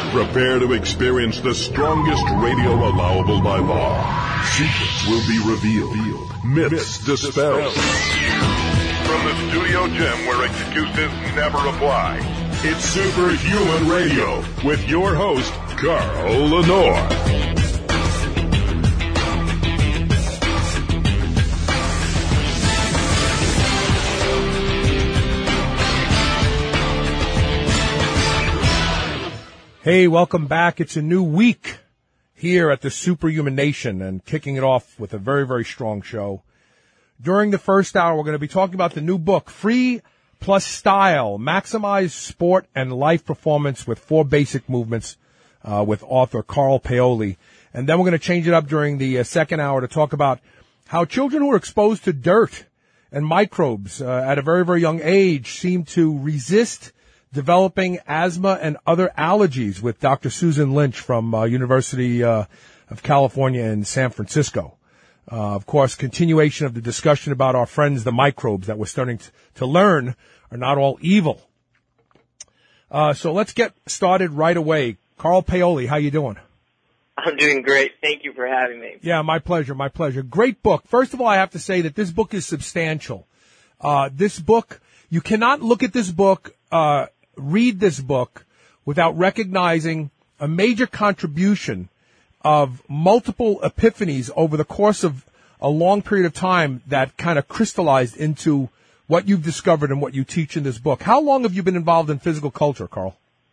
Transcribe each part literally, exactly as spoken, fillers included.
Prepare to experience the strongest radio allowable by law. Secrets will be revealed. Myths dispelled. From the studio gym where excuses never apply, it's Superhuman Radio with your host, Carl Lenore. Hey, welcome back. It's a new week here at the Superhuman Nation and kicking it off with a very, very strong show. During the first hour, we're going to be talking about the new book, Free Plus Style, Maximize Sport and Life Performance with Four Basic Movements uh, with author Carl Paoli. And then we're going to change it up during the uh, second hour to talk about how children who are exposed to dirt and microbes uh, at a very, very young age seem to resist developing asthma and other allergies with Doctor Susan Lynch from uh, University uh, of California in San Francisco. Uh, of course, continuation of the discussion about our friends, the microbes, that we're starting to, to learn are not all evil. Uh, so let's get started right away. Carl Paoli, how you doing? I'm doing great. Thank you for having me. Yeah, my pleasure, my pleasure. Great book. First of all, I have to say that this book is substantial. Uh, this book, you cannot look at this book, uh, read this book without recognizing a major contribution of multiple epiphanies over the course of a long period of time that kind of crystallized into what you've discovered and what you teach in this book. How long have you been involved in physical culture, Carl?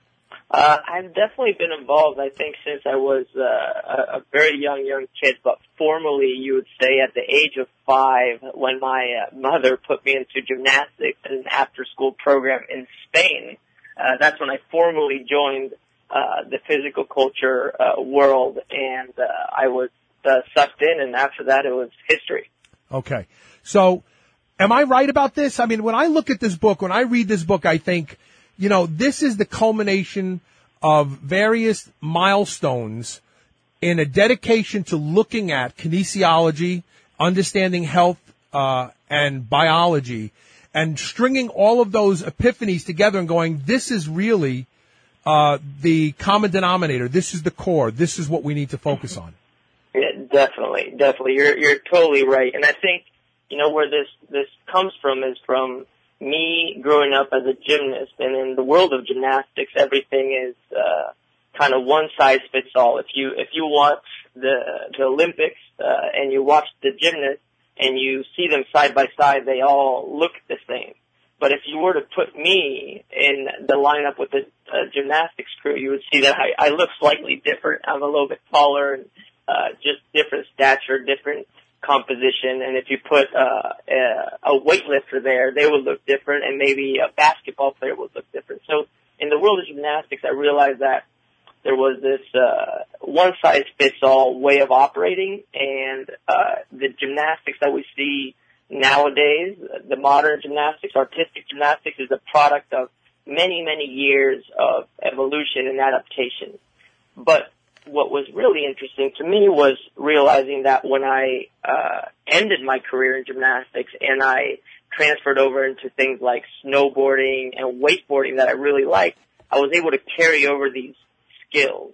Uh, I've definitely been involved, I think, since I was uh, a, a very young, young kid, but formally, you would say at the age of five, when my uh, mother put me into gymnastics and an after-school program in Spain. Uh, that's when I formally joined uh, the physical culture uh, world, and uh, I was uh, sucked in, and after that it was history. Okay. So, am I right about this? I mean, when I look at this book, when I read this book, I think, you know, this is the culmination of various milestones in a dedication to looking at kinesiology, understanding health, uh, and biology, and stringing all of those epiphanies together and going, this is really uh the common denominator. This is the core. This is what we need to focus on. Yeah, definitely, definitely. You're you're totally right. And I think, you know, where this this comes from is from me growing up as a gymnast. And in the world of gymnastics, everything is uh kind of one size fits all. If you if you watch the the Olympics uh, and you watch the gymnasts, and you see them side by side, they all look the same. But if you were to put me in the lineup with the uh, gymnastics crew, you would see that I, I look slightly different. I'm a little bit taller, and uh, just different stature, different composition. And if you put uh, a, a weightlifter there, they would look different, and maybe a basketball player would look different. So in the world of gymnastics, I realized that there was this uh, one-size-fits-all way of operating, and uh, the gymnastics that we see nowadays, the modern gymnastics, artistic gymnastics, is a product of many, many years of evolution and adaptation. But what was really interesting to me was realizing that when I uh, ended my career in gymnastics and I transferred over into things like snowboarding and wakeboarding that I really liked, I was able to carry over these skills.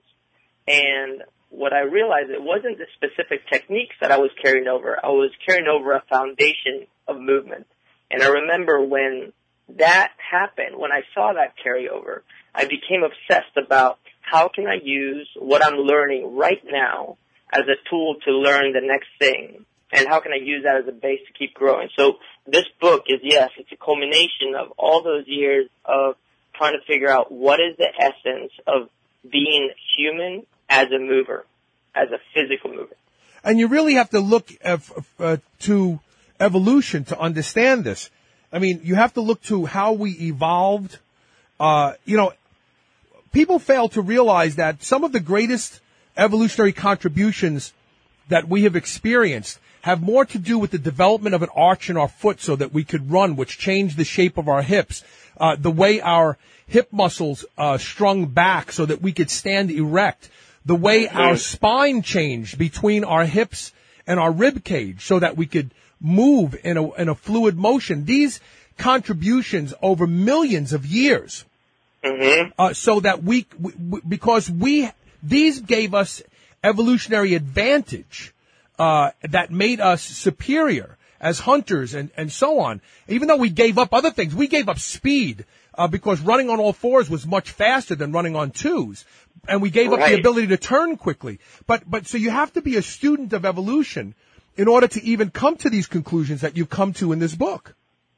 And what I realized, it wasn't the specific techniques that I was carrying over. I was carrying over a foundation of movement. And I remember when that happened, when I saw that carryover, I became obsessed about how can I use what I'm learning right now as a tool to learn the next thing, and how can I use that as a base to keep growing. So this book is, yes, it's a culmination of all those years of trying to figure out what is the essence of being human as a mover, as a physical mover. And you really have to look uh, uh, to evolution to understand this. I mean, you have to look to how we evolved. Uh, you know, people fail to realize that some of the greatest evolutionary contributions that we have experienced have more to do with the development of an arch in our foot so that we could run, which changed the shape of our hips, uh, the way our hip muscles uh, strung back so that we could stand erect, the way our spine changed between our hips and our rib cage so that we could move in a, in a fluid motion. These contributions over millions of years Mm-hmm. Uh, so that we, we, we, because we, these gave us evolutionary advantage, uh, that made us superior as hunters and, and so on. Even though we gave up other things, we gave up speed, uh, because running on all fours was much faster than running on twos. And we gave right. up the ability to turn quickly. But, but, so you have to be a student of evolution in order to even come to these conclusions that you've come to in this book.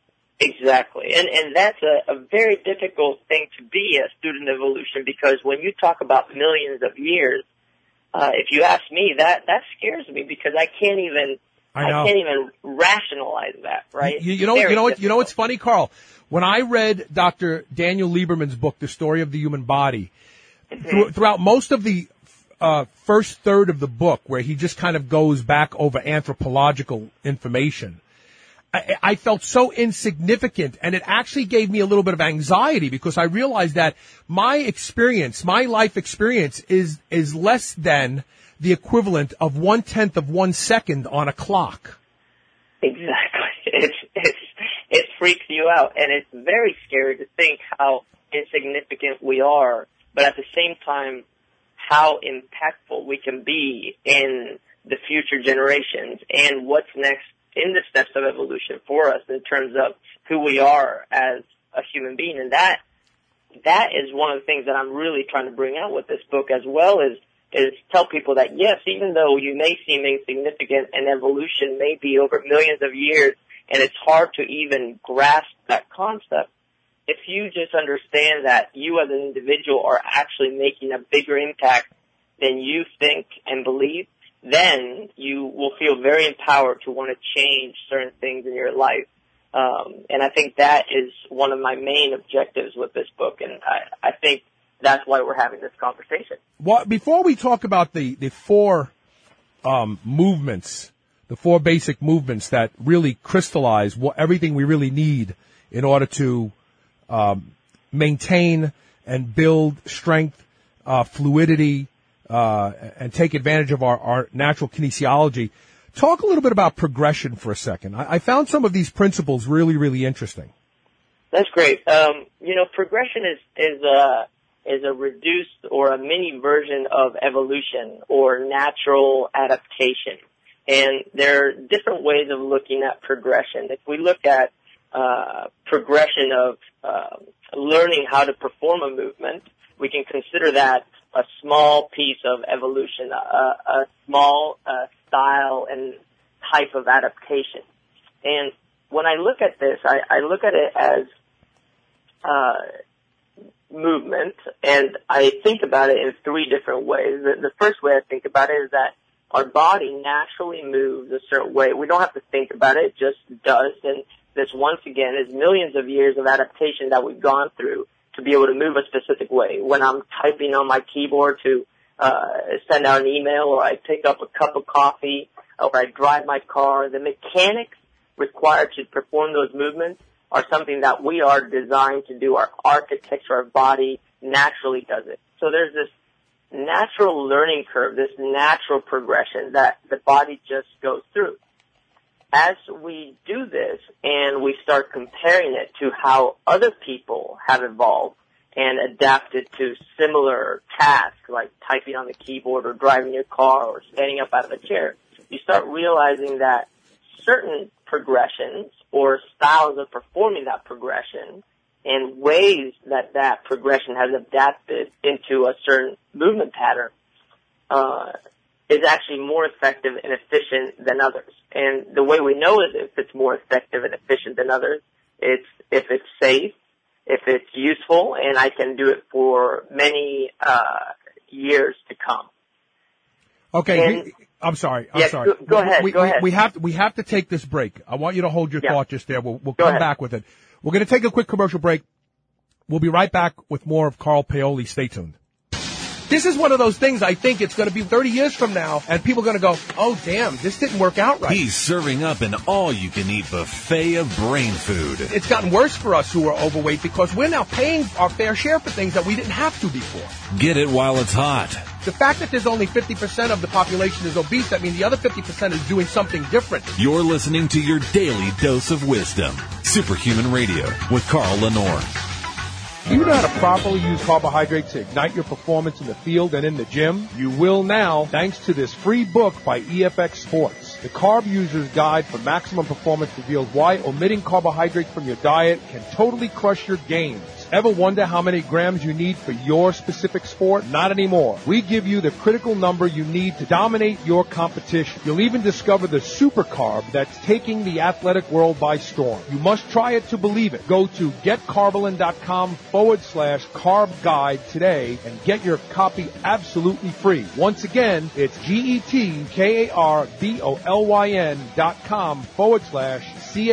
Exactly. And, and that's a, a very difficult thing to be a student of evolution, because when you talk about millions of years, uh, if you ask me, that, that scares me, because I can't even, I, know. I can't even rationalize that, right? You, you know, you know what, you know what's funny, Carl? When I read Doctor Daniel Lieberman's book, The Story of the Human Body, mm-hmm. through, throughout most of the uh, first third of the book, where he just kind of goes back over anthropological information, I, I felt so insignificant, and it actually gave me a little bit of anxiety, because I realized that my experience, my life experience is, is less than the equivalent of one-tenth of one second on a clock. Exactly. It's, it's, it freaks you out, and it's very scary to think how insignificant we are, but at the same time, how impactful we can be in the future generations and what's next in the steps of evolution for us in terms of who we are as a human being. And that, that is one of the things that I'm really trying to bring out with this book, as well as, is tell people that, yes, even though you may seem insignificant and evolution may be over millions of years and it's hard to even grasp that concept, if you just understand that you as an individual are actually making a bigger impact than you think and believe, then you will feel very empowered to want to change certain things in your life. Um, and I think that is one of my main objectives with this book, and I, I think that's why we're having this conversation. Well, before we talk about the, the four um, movements, the four basic movements that really crystallize what, everything we really need in order to um, maintain and build strength, uh, fluidity, uh, and take advantage of our, our natural kinesiology, talk a little bit about progression for a second. I, I found some of these principles really, really interesting. That's great. Um, you know, progression is, is, uh, is a reduced or a mini version of evolution or natural adaptation. And there are different ways of looking at progression. If we look at uh, progression of uh, learning how to perform a movement, we can consider that a small piece of evolution, a, a small uh, style and type of adaptation. And when I look at this, I, I look at it as uh, movement, and I think about it in three different ways. The, the first way I think about it is that our body naturally moves a certain way. We don't have to think about it, it just does. And this, once again, is millions of years of adaptation that we've gone through to be able to move a specific way. When I'm typing on my keyboard to uh send out an email, or I pick up a cup of coffee, or I drive my car, the mechanics required to perform those movements are something that we are designed to do. Our architecture, our body naturally does it. So there's this natural learning curve, this natural progression that the body just goes through. As we do this and we start comparing it to how other people have evolved and adapted to similar tasks like typing on the keyboard or driving your car or standing up out of a chair, you start realizing that certain progressions or styles of performing that progression and ways that that progression has adapted into a certain movement pattern uh, is actually more effective and efficient than others. And the way we know is if it's more effective and efficient than others, it's if it's safe, if it's useful, and I can do it for many uh, years to come. Okay, and, we, I'm sorry. I'm yeah, sorry. Go, go ahead. We, go we, ahead. We have to, we have to take this break. I want you to hold your yeah. thought just there. We'll, we'll go come ahead. back with it. We're going to take a quick commercial break. We'll be right back with more of Carl Paoli. Stay tuned. This is one of those things I think it's going to be thirty years from now, and people are going to go, oh, damn, this didn't work out right. He's serving up an all-you-can-eat buffet of brain food. It's gotten worse for us who are overweight because we're now paying our fair share for things that we didn't have to before. Get it while it's hot. The fact that there's only fifty percent of the population is obese, that means the other fifty percent is doing something different. You're listening to your daily dose of wisdom. Superhuman Radio with Carl Lenore. Do you know how to properly use carbohydrates to ignite your performance in the field and in the gym? You will now, thanks to this free book by E F X Sports. The Carb User's Guide for Maximum Performance reveals why omitting carbohydrates from your diet can totally crush your gains. Ever wonder how many grams you need for your specific sport? Not anymore. We give you the critical number you need to dominate your competition. You'll even discover the super carb that's taking the athletic world by storm. You must try it to believe it. Go to getcarbolin.com forward slash carb guide today and get your copy absolutely free. Once again, it's G-E-T-K-A-R-B-O-L-Y-N dot com forward slash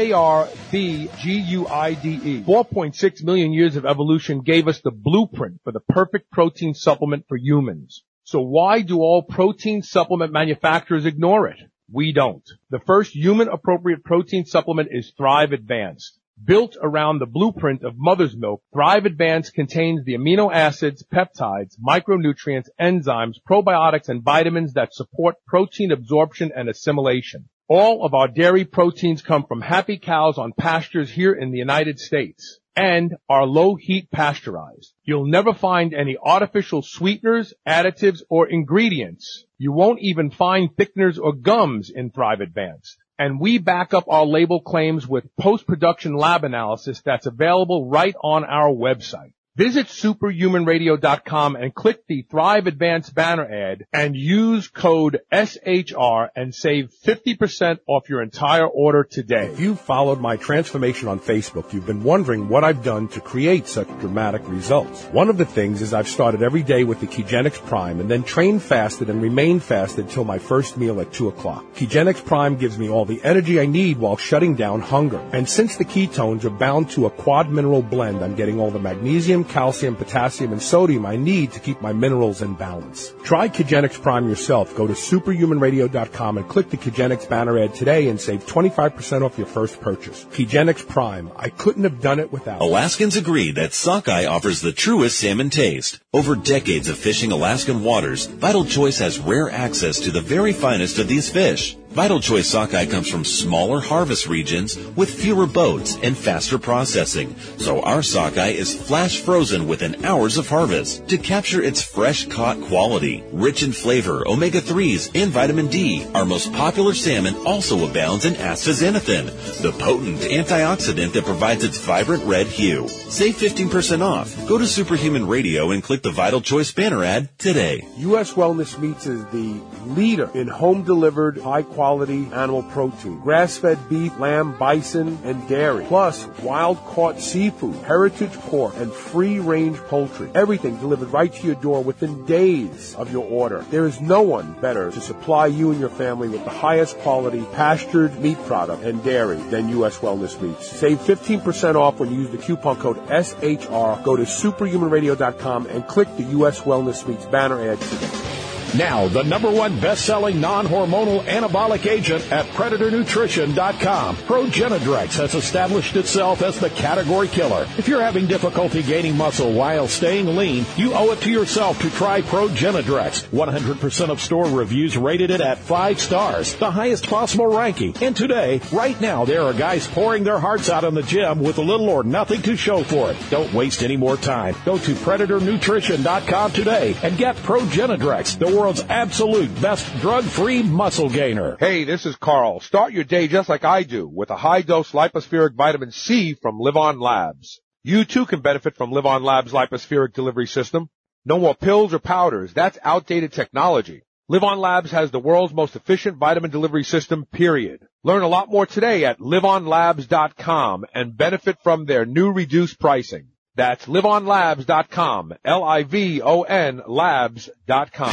C-A-R-B-G-U-I-D-E. four point six million years of evolution gave us the blueprint for the perfect protein supplement for humans. So why do all protein supplement manufacturers ignore it? We don't. The first human-appropriate protein supplement is Thrive Advanced. Built around the blueprint of mother's milk, Thrive Advanced contains the amino acids, peptides, micronutrients, enzymes, probiotics, and vitamins that support protein absorption and assimilation. All of our dairy proteins come from happy cows on pastures here in the United States and are low heat pasteurized. You'll never find any artificial sweeteners, additives, or ingredients. You won't even find thickeners or gums in Thrive Advanced. And we back up our label claims with post-production lab analysis that's available right on our website. Visit superhuman radio dot com and click the Thrive Advanced banner ad and use code S H R and save fifty percent off your entire order today. If you've followed my transformation on Facebook, you've been wondering what I've done to create such dramatic results. One of the things is I've started every day with the Kegenix Prime and then trained fasted and remained fasted till my first meal at two o'clock. Kegenix Prime gives me all the energy I need while shutting down hunger. And since the ketones are bound to a quad mineral blend, I'm getting all the magnesium, calcium, potassium, and sodium I need to keep my minerals in balance. Try Kegenix Prime yourself. Go to superhuman radio dot com and click the Kegenix banner ad today and save twenty-five percent off your first purchase. Kegenix Prime. I couldn't have done it without it. Alaskans agree that sockeye offers the truest salmon taste. Over decades of fishing Alaskan waters, Vital Choice has rare access to the very finest of these fish. Vital Choice sockeye comes from smaller harvest regions with fewer boats and faster processing, so our sockeye is flash frozen within hours of harvest to capture its fresh caught quality. Rich in flavor, omega threes, and vitamin D, our most popular salmon also abounds in astaxanthin, the potent antioxidant that provides its vibrant red hue. Save fifteen percent off. Go to Superhuman Radio and click the Vital Choice banner ad today. U S Wellness Meats is the leader in home-delivered, high-quality animal protein. Grass-fed beef, lamb, bison, and dairy. Plus, wild-caught seafood, heritage pork, and free-range poultry. Everything delivered right to your door within days of your order. There is no one better to supply you and your family with the highest quality pastured meat product and dairy than U S Wellness Meats. Save fifteen percent off when you use the coupon code S H R. Go to superhuman radio dot com and click the U S Wellness Meats banner ad today. Now, the number one best-selling non-hormonal anabolic agent at Predator Nutrition dot com. Progenadrex has established itself as the category killer. If you're having difficulty gaining muscle while staying lean, you owe it to yourself to try Progenadrex. one hundred percent of store reviews rated it at five stars, the highest possible ranking. And today, right now, there are guys pouring their hearts out in the gym with little or nothing to show for it. Don't waste any more time. Go to Predator Nutrition dot com today and get Progenadrex, the world's absolute best drug-free muscle gainer. Hey, this is Carl. Start your day just like I do with a high-dose lipospheric vitamin C from Live On Labs. You too can benefit from Live On Labs' lipospheric delivery system. No more pills or powders. That's outdated technology. Live On Labs has the world's most efficient vitamin delivery system, period. Learn a lot more today at live on labs dot com and benefit from their new reduced pricing. That's live on labs dot com, L I V O N labs dot com.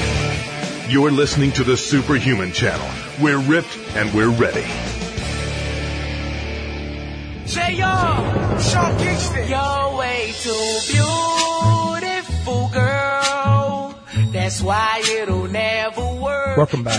You're listening to the Superhuman Channel. We're ripped and we're ready. Say yo, Sean Kingston. You're way too beautiful, girl. That's why it'll never work. Welcome back.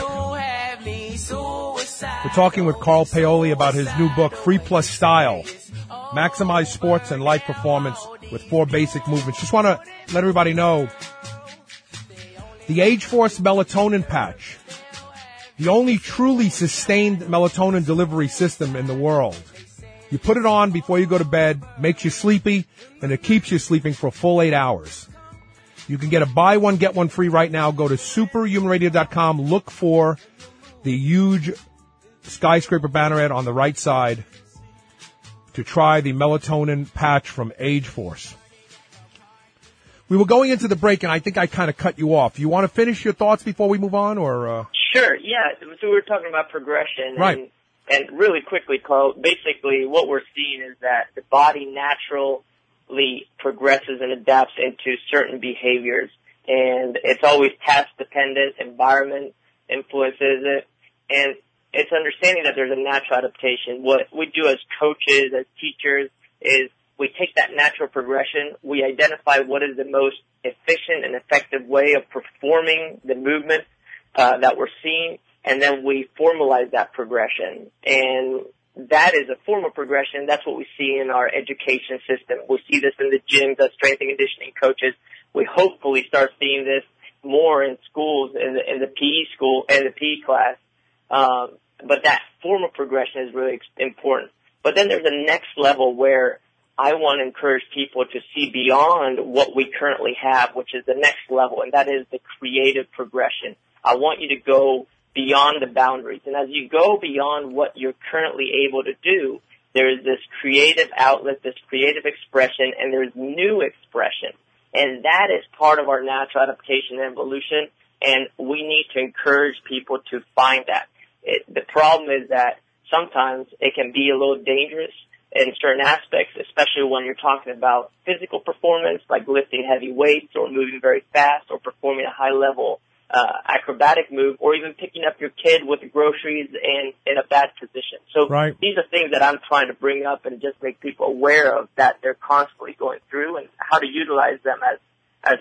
We're talking with Carl Paoli about his new book, Free Plus Style. Maximize sports and life performance with four basic movements. Just want to let everybody know the Age Force melatonin patch, the only truly sustained melatonin delivery system in the world, You put it on before you go to bed, makes you sleepy, and it keeps you sleeping for a full eight hours. You can get a buy one, get one free right now. Go to superhuman radio dot com. Look for the huge skyscraper banner ad on the right side to try the melatonin patch from Age Force. We were going into the break, and I think I kind of cut you off. You want to finish your thoughts before we move on, or? Uh... Sure. Yeah. So we were talking about progression, right? And, and really quickly, Carl. Basically, what we're seeing is that the body naturally progresses and adapts into certain behaviors, and it's always task dependent. Environment influences it, and it's understanding that there's a natural adaptation. What we do as coaches, as teachers, is we take that natural progression, we identify what is the most efficient and effective way of performing the movement uh, that we're seeing, and then we formalize that progression. And that is a form of progression. That's what we see in our education system. We see this in the gyms as strength and conditioning coaches. We hopefully start seeing this more in schools, in the, in the P E school, and the P E class. Um, but that form of progression is really important. But then there's a next level where I want to encourage people to see beyond what we currently have, which is the next level, and that is the creative progression. I want you to go beyond the boundaries. And as you go beyond what you're currently able to do, there's this creative outlet, this creative expression, and there's new expression. And that is part of our natural adaptation and evolution, and we need to encourage people to find that. It, the problem is that sometimes it can be a little dangerous in certain aspects, especially when you're talking about physical performance, like lifting heavy weights or moving very fast or performing a high-level uh, acrobatic move, or even picking up your kid with the groceries and in a bad position. So right. These are things that I'm trying to bring up and just make people aware of that they're constantly going through and how to utilize them as as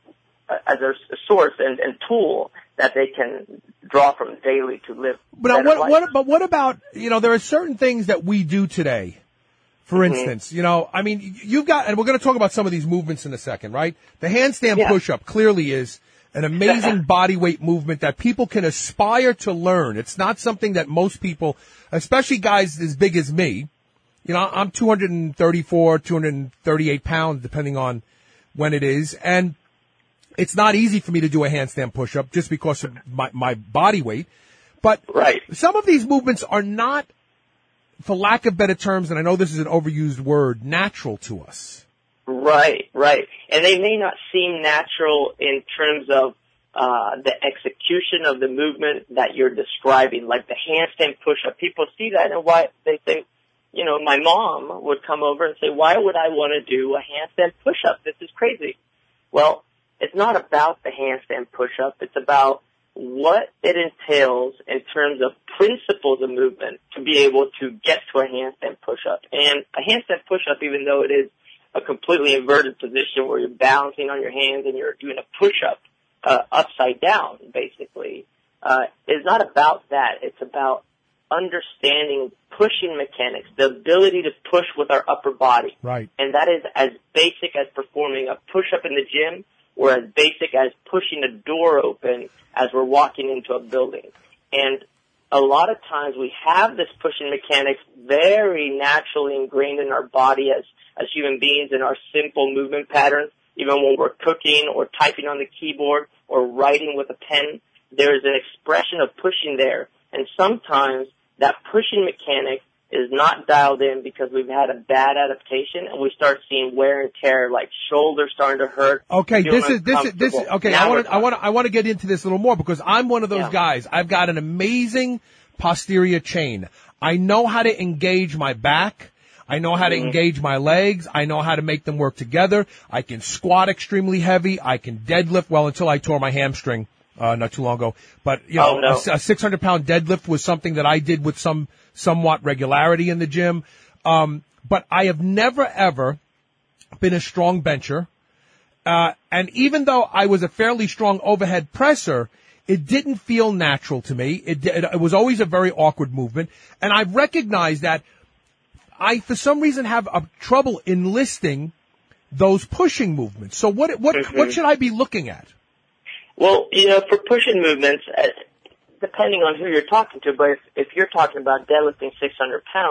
as a source and, and tool that they can draw from daily to live. But what, what, but what about, you know, there are certain things that we do today. For mm-hmm. instance, you know, I mean, you've got, and we're going to talk about some of these movements in a second, right? The handstand yeah. push-up clearly is an amazing body weight movement that people can aspire to learn. It's not something that most people, especially guys as big as me, you know, I'm two thirty-four, two thirty-eight pounds, depending on when it is, and it's not easy for me to do a handstand push-up just because of my, my body weight. But right. some of these movements are not, for lack of better terms, and I know this is an overused word, natural to us. Right, right. And they may not seem natural in terms of uh the execution of the movement that you're describing, like the handstand push-up. People see that and why they think, you know, my mom would come over and say, why would I want to do a handstand push-up? This is crazy. Well, it's not about the handstand push-up. It's about what it entails in terms of principles of movement to be able to get to a handstand push-up. And a handstand push-up, even though it is a completely inverted position where you're balancing on your hands and you're doing a push-up uh, upside down, basically, uh, is not about that. It's about understanding pushing mechanics, the ability to push with our upper body. Right. And that is as basic as performing a push-up in the gym or as basic as pushing a door open as we're walking into a building. And a lot of times we have this pushing mechanics very naturally ingrained in our body as, as human beings in our simple movement patterns. Even when we're cooking or typing on the keyboard or writing with a pen, there's an expression of pushing there. And sometimes that pushing mechanic is not dialed in because we've had a bad adaptation and we start seeing wear and tear, like shoulders starting to hurt. Okay, this is, this is, this is, okay, now I want to, I want to, I want to get into this a little more because I'm one of those yeah. guys. I've got an amazing posterior chain. I know how to engage my back. I know how to mm-hmm. engage my legs. I know how to make them work together. I can squat extremely heavy. I can deadlift, well, until I tore my hamstring, uh, not too long ago. But, you know, oh, no. a, a six hundred pound deadlift was something that I did with some, somewhat regularity in the gym. Um, but I have never ever been a strong bencher. Uh, and even though I was a fairly strong overhead presser, it didn't feel natural to me. It, it, it was always a very awkward movement. And I've recognized that I, for some reason, have a trouble enlisting those pushing movements. So what, what, mm-hmm. what should I be looking at? Well, you know, for pushing movements, uh, depending on who you're talking to, but if, if you're talking about deadlifting six hundred pounds,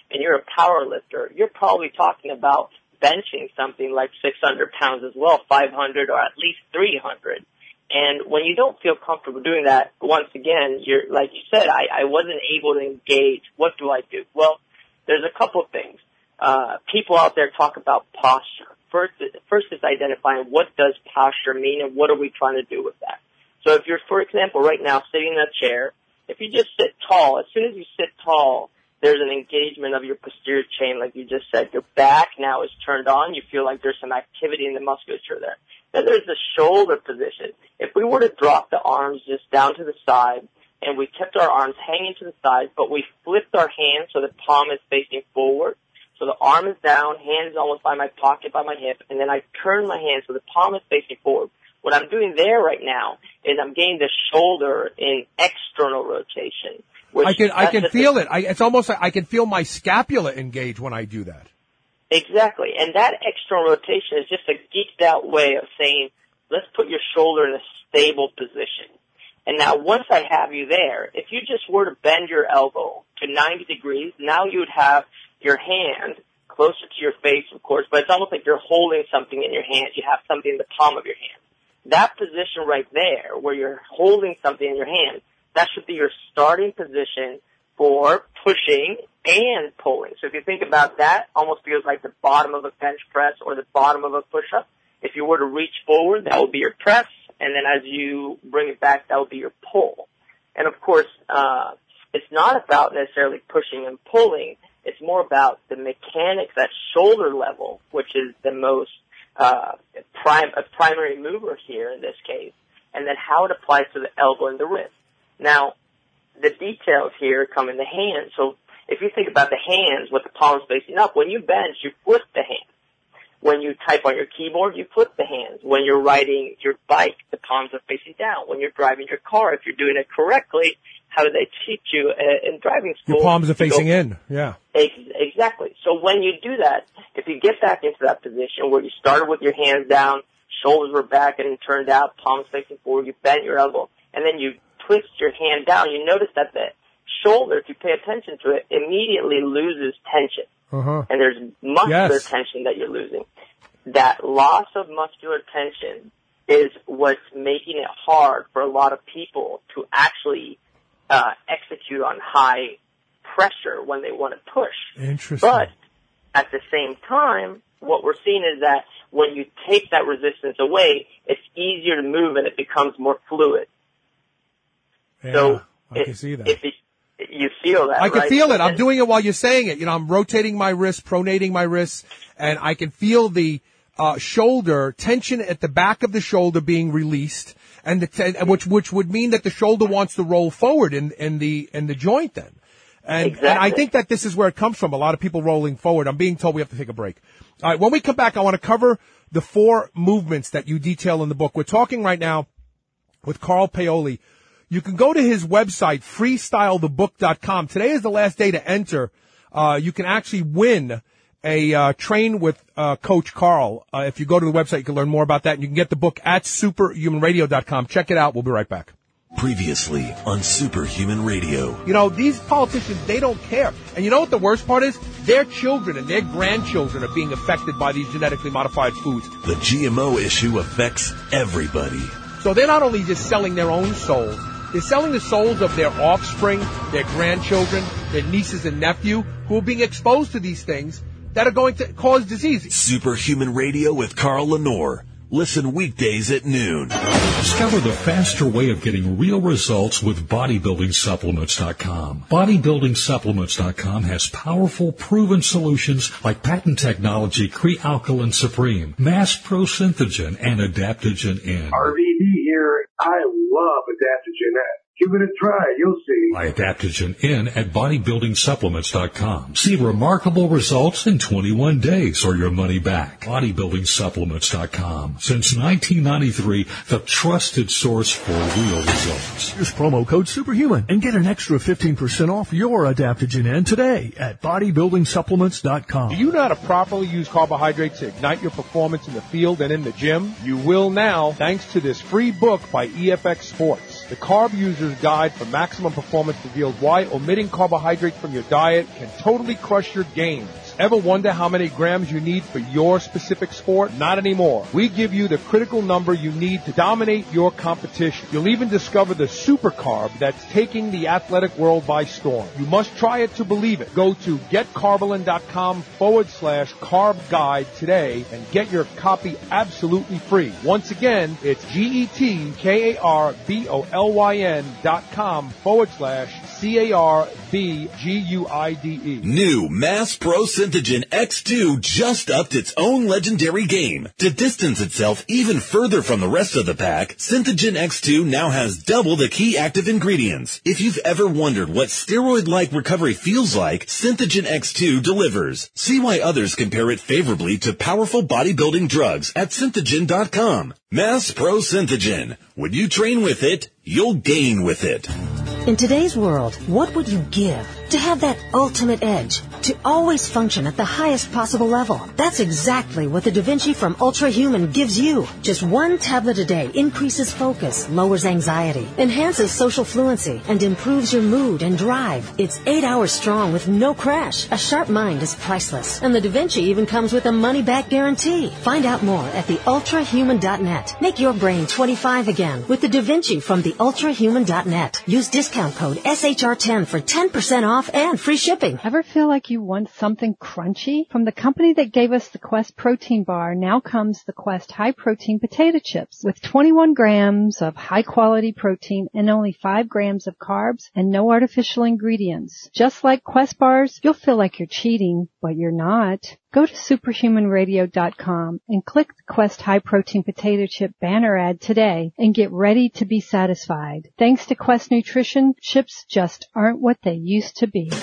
and you're a power lifter, you're probably talking about benching something like six hundred pounds as well, five hundred or at least three hundred. And when you don't feel comfortable doing that, once again, you're, like you said, I, I wasn't able to engage. What do I do? Well, there's a couple of things. Uh, people out there talk about posture. First, first is identifying what does posture mean and what are we trying to do with that. So if you're, for example, right now sitting in a chair, if you just sit tall, as soon as you sit tall, there's an engagement of your posterior chain, like you just said. Your back now is turned on. You feel like there's some activity in the musculature there. Then there's the shoulder position. If we were to drop the arms just down to the side, and we kept our arms hanging to the side, but we flipped our hands so the palm is facing forward, so the arm is down, hand is almost by my pocket, by my hip, and then I turn my hand so the palm is facing forward. What I'm doing there right now is I'm getting the shoulder in external rotation. I can I can feel it. I, it's almost like I can feel my scapula engage when I do that. Exactly. And that external rotation is just a geeked out way of saying, let's put your shoulder in a stable position. And now once I have you there, if you just were to bend your elbow to ninety degrees, now you would have your hand closer to your face, of course, but it's almost like you're holding something in your hand. You have something in the palm of your hand. That position right there, where you're holding something in your hand, that should be your starting position for pushing and pulling. So if you think about that, almost feels like the bottom of a bench press or the bottom of a push-up. If you were to reach forward, that would be your press, and then as you bring it back, that would be your pull. And of course, uh, it's not about necessarily pushing and pulling. It's more about the mechanics at shoulder level, which is the most uh, prime, a primary mover here in this case, and then how it applies to the elbow and the wrist. Now, the details here come in the hands. So if you think about the hands with the palms facing up, when you bench, you flip the hands. When you type on your keyboard, you flip the hands. When you're riding your bike, the palms are facing down. When you're driving your car, if you're doing it correctly, how do they teach you uh, in driving school? Your palms are facing in, yeah. Ex- exactly. So when you do that, if you get back into that position where you started with your hands down, shoulders were back and turned out, palms facing forward, you bent your elbow, and then you twist your hand down, you notice that the shoulder, if you pay attention to it, immediately loses tension. Uh-huh. And there's muscular yes. tension that you're losing. That loss of muscular tension is what's making it hard for a lot of people to actually uh, execute on high pressure when they want to push. Interesting. But at the same time, what we're seeing is that when you take that resistance away, it's easier to move and it becomes more fluid. Yeah, so I if, can see that. If it, you feel that, I can right? feel it. I'm doing it while you're saying it. You know, I'm rotating my wrists, pronating my wrists, and I can feel the uh, shoulder tension at the back of the shoulder being released, and the te- which which would mean that the shoulder wants to roll forward in in the in the joint then. And, exactly. and I think that this is where it comes from. A lot of people rolling forward. I'm being told we have to take a break. All right, when we come back, I want to cover the four movements that you detail in the book. We're talking right now with Carl Paoli. You can go to his website, freestyle the book dot com. Today is the last day to enter. Uh, you can actually win a uh, train with uh, Coach Carl. Uh, if you go to the website, you can learn more about that. And you can get the book at superhuman radio dot com. Check it out. We'll be right back. Previously on Superhuman Radio. You know, these politicians, they don't care. And you know what the worst part is? Their children and their grandchildren are being affected by these genetically modified foods. The G M O issue affects everybody. So they're not only just selling their own souls, they're selling the souls of their offspring, their grandchildren, their nieces and nephew, who are being exposed to these things that are going to cause disease. Superhuman Radio with Carl Lenore. Listen weekdays at noon. Discover the faster way of getting real results with bodybuilding supplements dot com. bodybuilding supplements dot com has powerful, proven solutions like patent technology Crealkaline Supreme, Mass Pro Synthogen, and Adaptogen N. R V D here. I love Adaptogen N. Give it a try. You'll see. Buy Adaptogen N at bodybuilding supplements dot com. See remarkable results in twenty-one days or your money back. bodybuilding supplements dot com. Since nineteen ninety-three, the trusted source for real results. Use promo code Superhuman and get an extra fifteen percent off your Adaptogen N today at bodybuilding supplements dot com. Do you know how to properly use carbohydrates to ignite your performance in the field and in the gym? You will now, thanks to this free book by E F X Sports. The Carb User's Guide for Maximum Performance reveals why omitting carbohydrates from your diet can totally crush your gains. Ever wonder how many grams you need for your specific sport? Not anymore. We give you the critical number you need to dominate your competition. You'll even discover the super carb that's taking the athletic world by storm. You must try it to believe it. Go to getcarbolin.com forward slash carb guide today and get your copy absolutely free. Once again, it's G-E-T-K-A-R-B-O-L-Y-N dot com forward slash C-A-R-B-G-U-I-D-E. New Mass Pro Synthogen X two just upped its own legendary game. To distance itself even further from the rest of the pack, Synthogen X two now has double the key active ingredients. If you've ever wondered what steroid-like recovery feels like, Synthogen X two delivers. See why others compare it favorably to powerful bodybuilding drugs at synthogen dot com. Mass Pro Synthogen. When you train with it, you'll gain with it. In today's world, what would you give to have that ultimate edge? To always function at the highest possible level. That's exactly what the DaVinci from Ultrahuman gives you. Just one tablet a day increases focus, lowers anxiety, enhances social fluency, and improves your mood and drive. It's eight hours strong with no crash. A sharp mind is priceless. And the DaVinci even comes with a money-back guarantee. Find out more at the ultrahuman dot net. Make your brain twenty-five again with the DaVinci from the ultrahuman dot net. Use discount code S H R ten for ten percent off and free shipping. Ever feel like you want something crunchy? From the company that gave us the Quest protein bar, now comes the Quest high protein potato chips with twenty-one grams of high quality protein and only five grams of carbs and no artificial ingredients. Just like Quest bars, you'll feel like you're cheating, but you're not. Go to superhuman radio dot com and click the Quest High Protein Potato Chip banner ad today and get ready to be satisfied. Thanks to Quest Nutrition, chips just aren't what they used to be.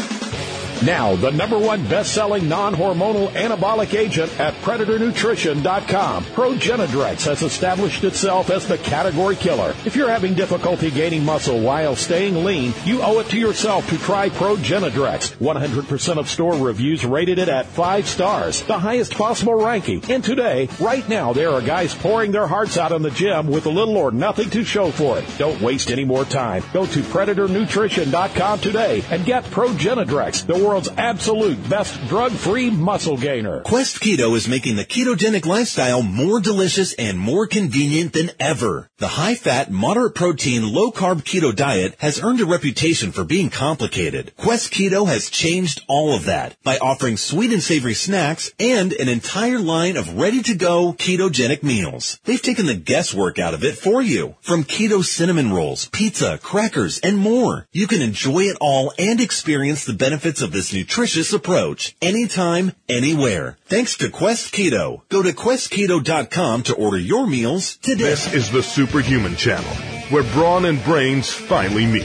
Now, the number one best-selling non-hormonal anabolic agent at predator nutrition dot com. Progenadrex has established itself as the category killer. If you're having difficulty gaining muscle while staying lean, you owe it to yourself to try Progenadrex. one hundred percent of store reviews rated it at five stars, the highest possible ranking. And today, right now, there are guys pouring their hearts out in the gym with little or nothing to show for it. Don't waste any more time. Go to predator nutrition dot com today and get Progenadrex, the world's absolute best drug-free muscle gainer. Quest Keto is making the ketogenic lifestyle more delicious and more convenient than ever. The high-fat, moderate-protein, low-carb keto diet has earned a reputation for being complicated. Quest Keto has changed all of that by offering sweet and savory snacks and an entire line of ready-to-go ketogenic meals. They've taken the guesswork out of it for you. From keto cinnamon rolls, pizza, crackers, and more. You can enjoy it all and experience the benefits of this nutritious approach anytime, anywhere. Thanks to Quest Keto. Go to quest keto dot com to order your meals today. This is the Superhuman Channel, where brawn and brains finally meet.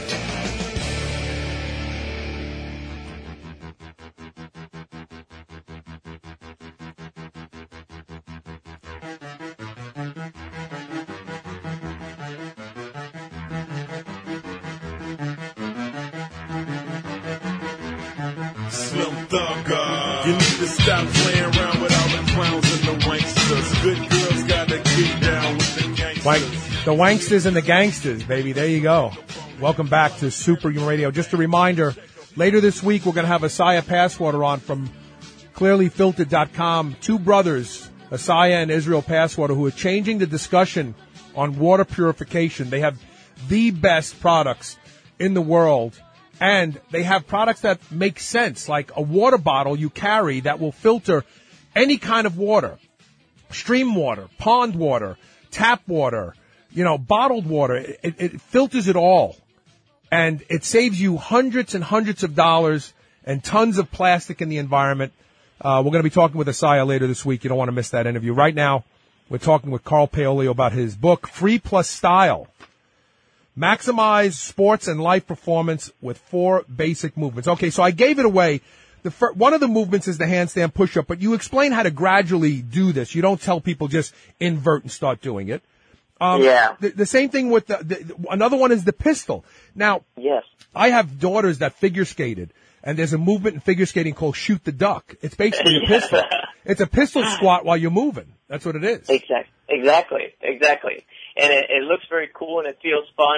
You need to stop playing around with all the clowns and the wanksters. Good girls gotta get down with the gangsters. Wank, the wanksters and the gangsters, baby. There you go. Welcome back to Superhuman Radio. Just a reminder, later this week we're going to have Asaya Passwater on from clearly filtered dot com. Two brothers, Asaya and Israel Passwater, who are changing the discussion on water purification. They have the best products in the world. And they have products that make sense, like a water bottle you carry that will filter any kind of water. Stream water, pond water, tap water, you know, bottled water. It, it filters it all. And it saves you hundreds and hundreds of dollars and tons of plastic in the environment. Uh, we're going to be talking with Asaya later this week. You don't want to miss that interview. Right now, we're talking with Carl Paolio about his book, Free Plus Style. Maximize sports and life performance with four basic movements. Okay, so I gave it away. The fir- one of the movements is the handstand push-up, but you explain how to gradually do this. You don't tell people just invert and start doing it. Um, yeah. The, the same thing with the, the, another one is the pistol. Now, yes. I have daughters that figure skated, and there's a movement in figure skating called shoot the duck. It's basically a pistol. It's a pistol squat while you're moving. That's what it is. Exactly. Exactly. Exactly. And it, it looks very cool and it feels fun,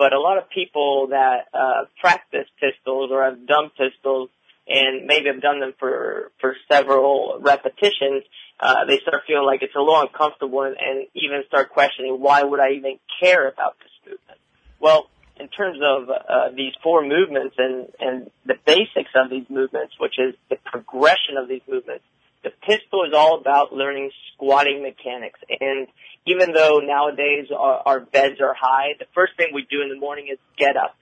But a lot of people that uh, practice pistols or have done pistols and maybe have done them for, for several repetitions, uh, they start feeling like it's a little uncomfortable and, and even start questioning, why would I even care about this movement? Well, in terms of uh, these four movements and, and the basics of these movements, which is the progression of these movements, the pistol is all about learning squatting mechanics. And even though nowadays our, our beds are high, the first thing we do in the morning is get up.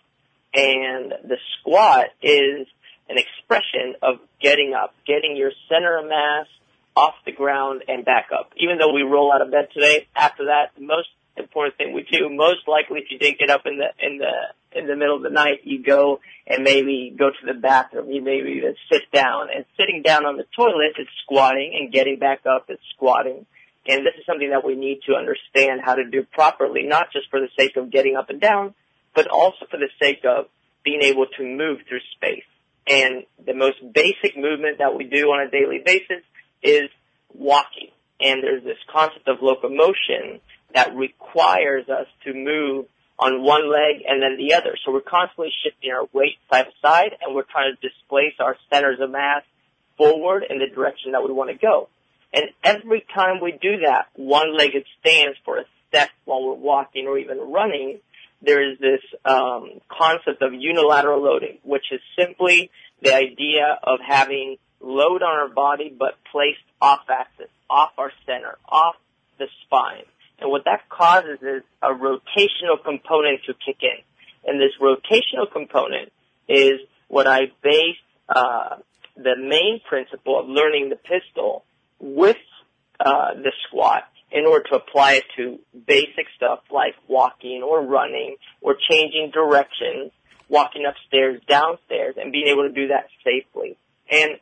And the squat is an expression of getting up, getting your center of mass off the ground and back up. Even though we roll out of bed today, after that, the most important thing we do, most likely if you didn't get up in the in the in the middle of the night, you go and maybe go to the bathroom. You maybe even sit down. And sitting down on the toilet is squatting, and getting back up is squatting. And this is something that we need to understand how to do properly, not just for the sake of getting up and down, but also for the sake of being able to move through space. And the most basic movement that we do on a daily basis is walking. And there's this concept of locomotion that requires us to move on one leg and then the other. So we're constantly shifting our weight side to side, and we're trying to displace our centers of mass forward in the direction that we want to go. And every time we do that, one-legged stance for a step while we're walking or even running, there is this um, concept of unilateral loading, which is simply the idea of having load on our body but placed off axis, off our center, off the spine. And what that causes is a rotational component to kick in. And this rotational component is what I base uh, the main principle of learning the pistol with uh, the squat in order to apply it to basic stuff like walking or running or changing directions, walking upstairs, downstairs, and being able to do that safely. And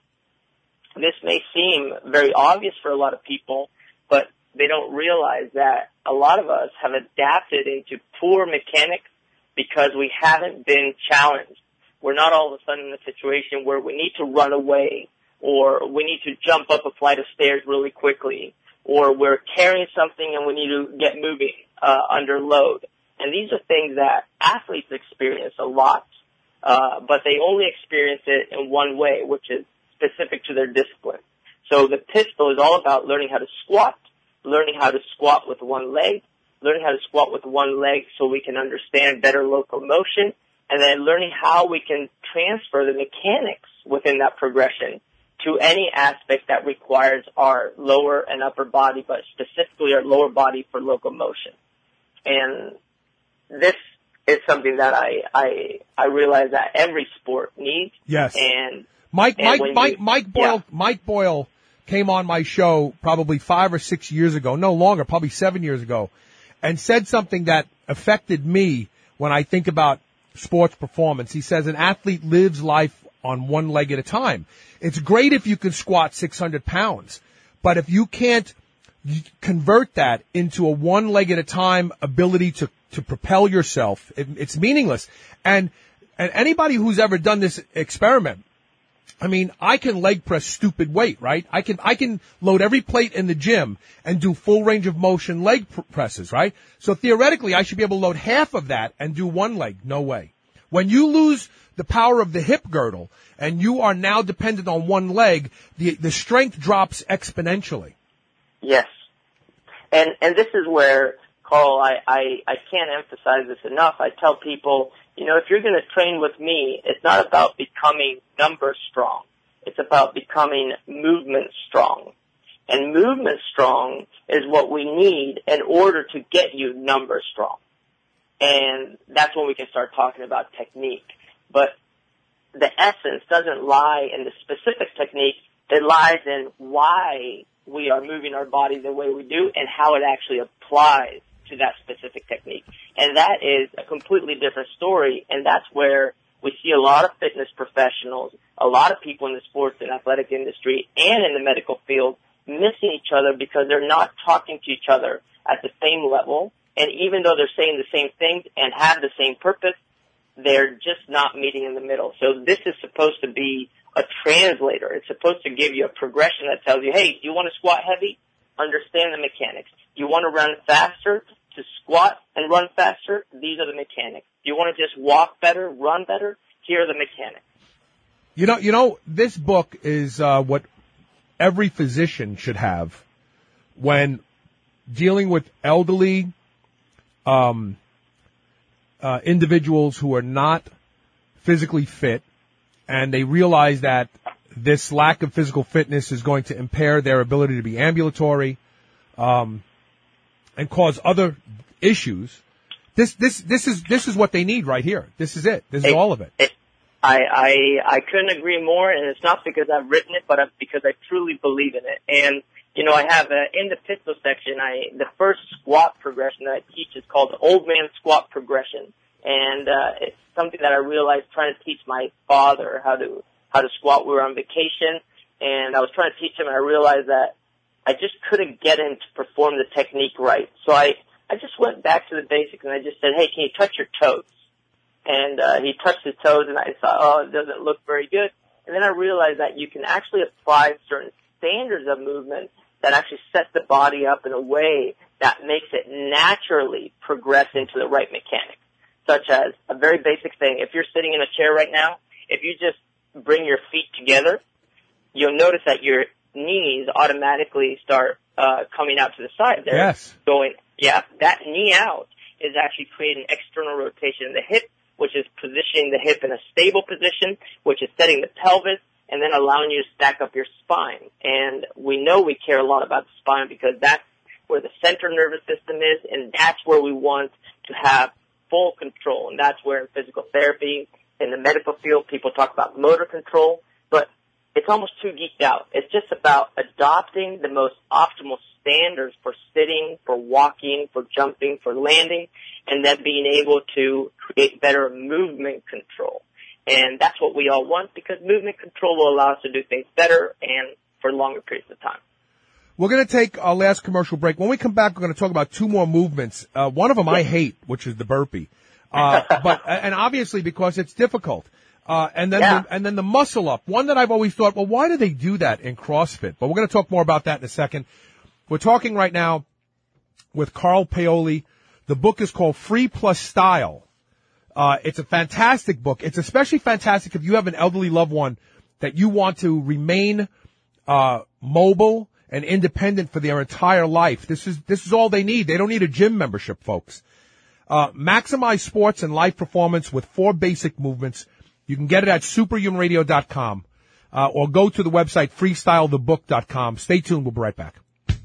this may seem very obvious for a lot of people, but they don't realize that a lot of us have adapted into poor mechanics because we haven't been challenged. We're not all of a sudden in a situation where we need to run away, or we need to jump up a flight of stairs really quickly, or we're carrying something and we need to get moving uh, under load. And these are things that athletes experience a lot, uh, but they only experience it in one way, which is specific to their discipline. So the pistol is all about learning how to squat, learning how to squat with one leg, learning how to squat with one leg so we can understand better locomotion, and then learning how we can transfer the mechanics within that progression to any aspect that requires our lower and upper body, but specifically our lower body for locomotion. And this is something that I I, I realize that every sport needs. Yes. And Mike and Mike when Mike you, Mike Boyle yeah. Mike Boyle came on my show probably five or six years ago, no longer, probably seven years ago, and said something that affected me when I think about sports performance. He says an athlete lives life on one leg at a time. It's great if you can squat six hundred pounds, but if you can't convert that into a one leg at a time ability to, to propel yourself, it, it's meaningless. And, and anybody who's ever done this experiment, I mean, I can leg press stupid weight, right? I can, I can load every plate in the gym and do full range of motion leg pr- presses, right? So theoretically, I should be able to load half of that and do one leg. No way. When you lose the power of the hip girdle and you are now dependent on one leg, the, the strength drops exponentially. Yes. And, and this is where, Carl, I, I, I can't emphasize this enough. I tell people, you know, if you're going to train with me, it's not about becoming number strong. It's about becoming movement strong. And movement strong is what we need in order to get you number strong. And that's when we can start talking about technique. But the essence doesn't lie in the specific technique. It lies in why we are moving our body the way we do and how it actually applies to that specific technique. And that is a completely different story, and that's where we see a lot of fitness professionals, a lot of people in the sports and athletic industry and in the medical field missing each other because they're not talking to each other at the same level. And even though they're saying the same things and have the same purpose, they're just not meeting in the middle. So this is supposed to be a translator. It's supposed to give you a progression that tells you, hey, do you want to squat heavy? Understand the mechanics. Do you want to run faster? to squat and run faster, these are the mechanics. If you want to just walk better, run better, here are the mechanics. You know, you know, this book is uh, what every physician should have when dealing with elderly um, uh, individuals who are not physically fit, and they realize that this lack of physical fitness is going to impair their ability to be ambulatory, um, and cause other issues. This, this, this is, this is what they need right here. This is it. This is it, all of it. it I, I, I couldn't agree more, and it's not because I've written it, but because I truly believe in it. And, you know, I have a, in the pistol section, I, the first squat progression that I teach is called the old man squat progression. And, uh, it's something that I realized trying to teach my father how to, how to squat. We were on vacation, and I was trying to teach him, and I realized that I just couldn't get him to perform the technique right. So I, I just went back to the basics, and I just said, hey, can you touch your toes? And uh, he touched his toes, and I thought, oh, it doesn't look very good. And then I realized that you can actually apply certain standards of movement that actually set the body up in a way that makes it naturally progress into the right mechanic, such as a very basic thing. If you're sitting in a chair right now, if you just bring your feet together, you'll notice that your knees automatically start uh, coming out to the side. They're yes. Going, yeah, that knee out is actually creating external rotation in the hip, which is positioning the hip in a stable position, which is setting the pelvis, and then allowing you to stack up your spine. And we know we care a lot about the spine because that's where the central nervous system is, and that's where we want to have full control. And that's where in physical therapy, in the medical field, people talk about motor control, but it's almost too geeked out. It's just about adopting the most optimal standards for sitting, for walking, for jumping, for landing, and then being able to create better movement control. And that's what we all want, because movement control will allow us to do things better and for longer periods of time. We're going to take our last commercial break. When we come back, we're going to talk about two more movements. Uh, one of them I hate, which is the burpee. Uh, but, and obviously because it's difficult. Uh, and then, yeah. the, and then the muscle up. One that I've always thought, well, why do they do that in CrossFit? But we're going to talk more about that in a second. We're talking right now with Carl Paoli. The book is called Free Plus Style. Uh, it's a fantastic book. It's especially fantastic if you have an elderly loved one that you want to remain, uh, mobile and independent for their entire life. This is, this is all they need. They don't need a gym membership, folks. Uh, maximize sports and life performance with four basic movements. You can get it at superhuman radio dot com, uh, or go to the website freestyle the book dot com. Stay tuned. We'll be right back.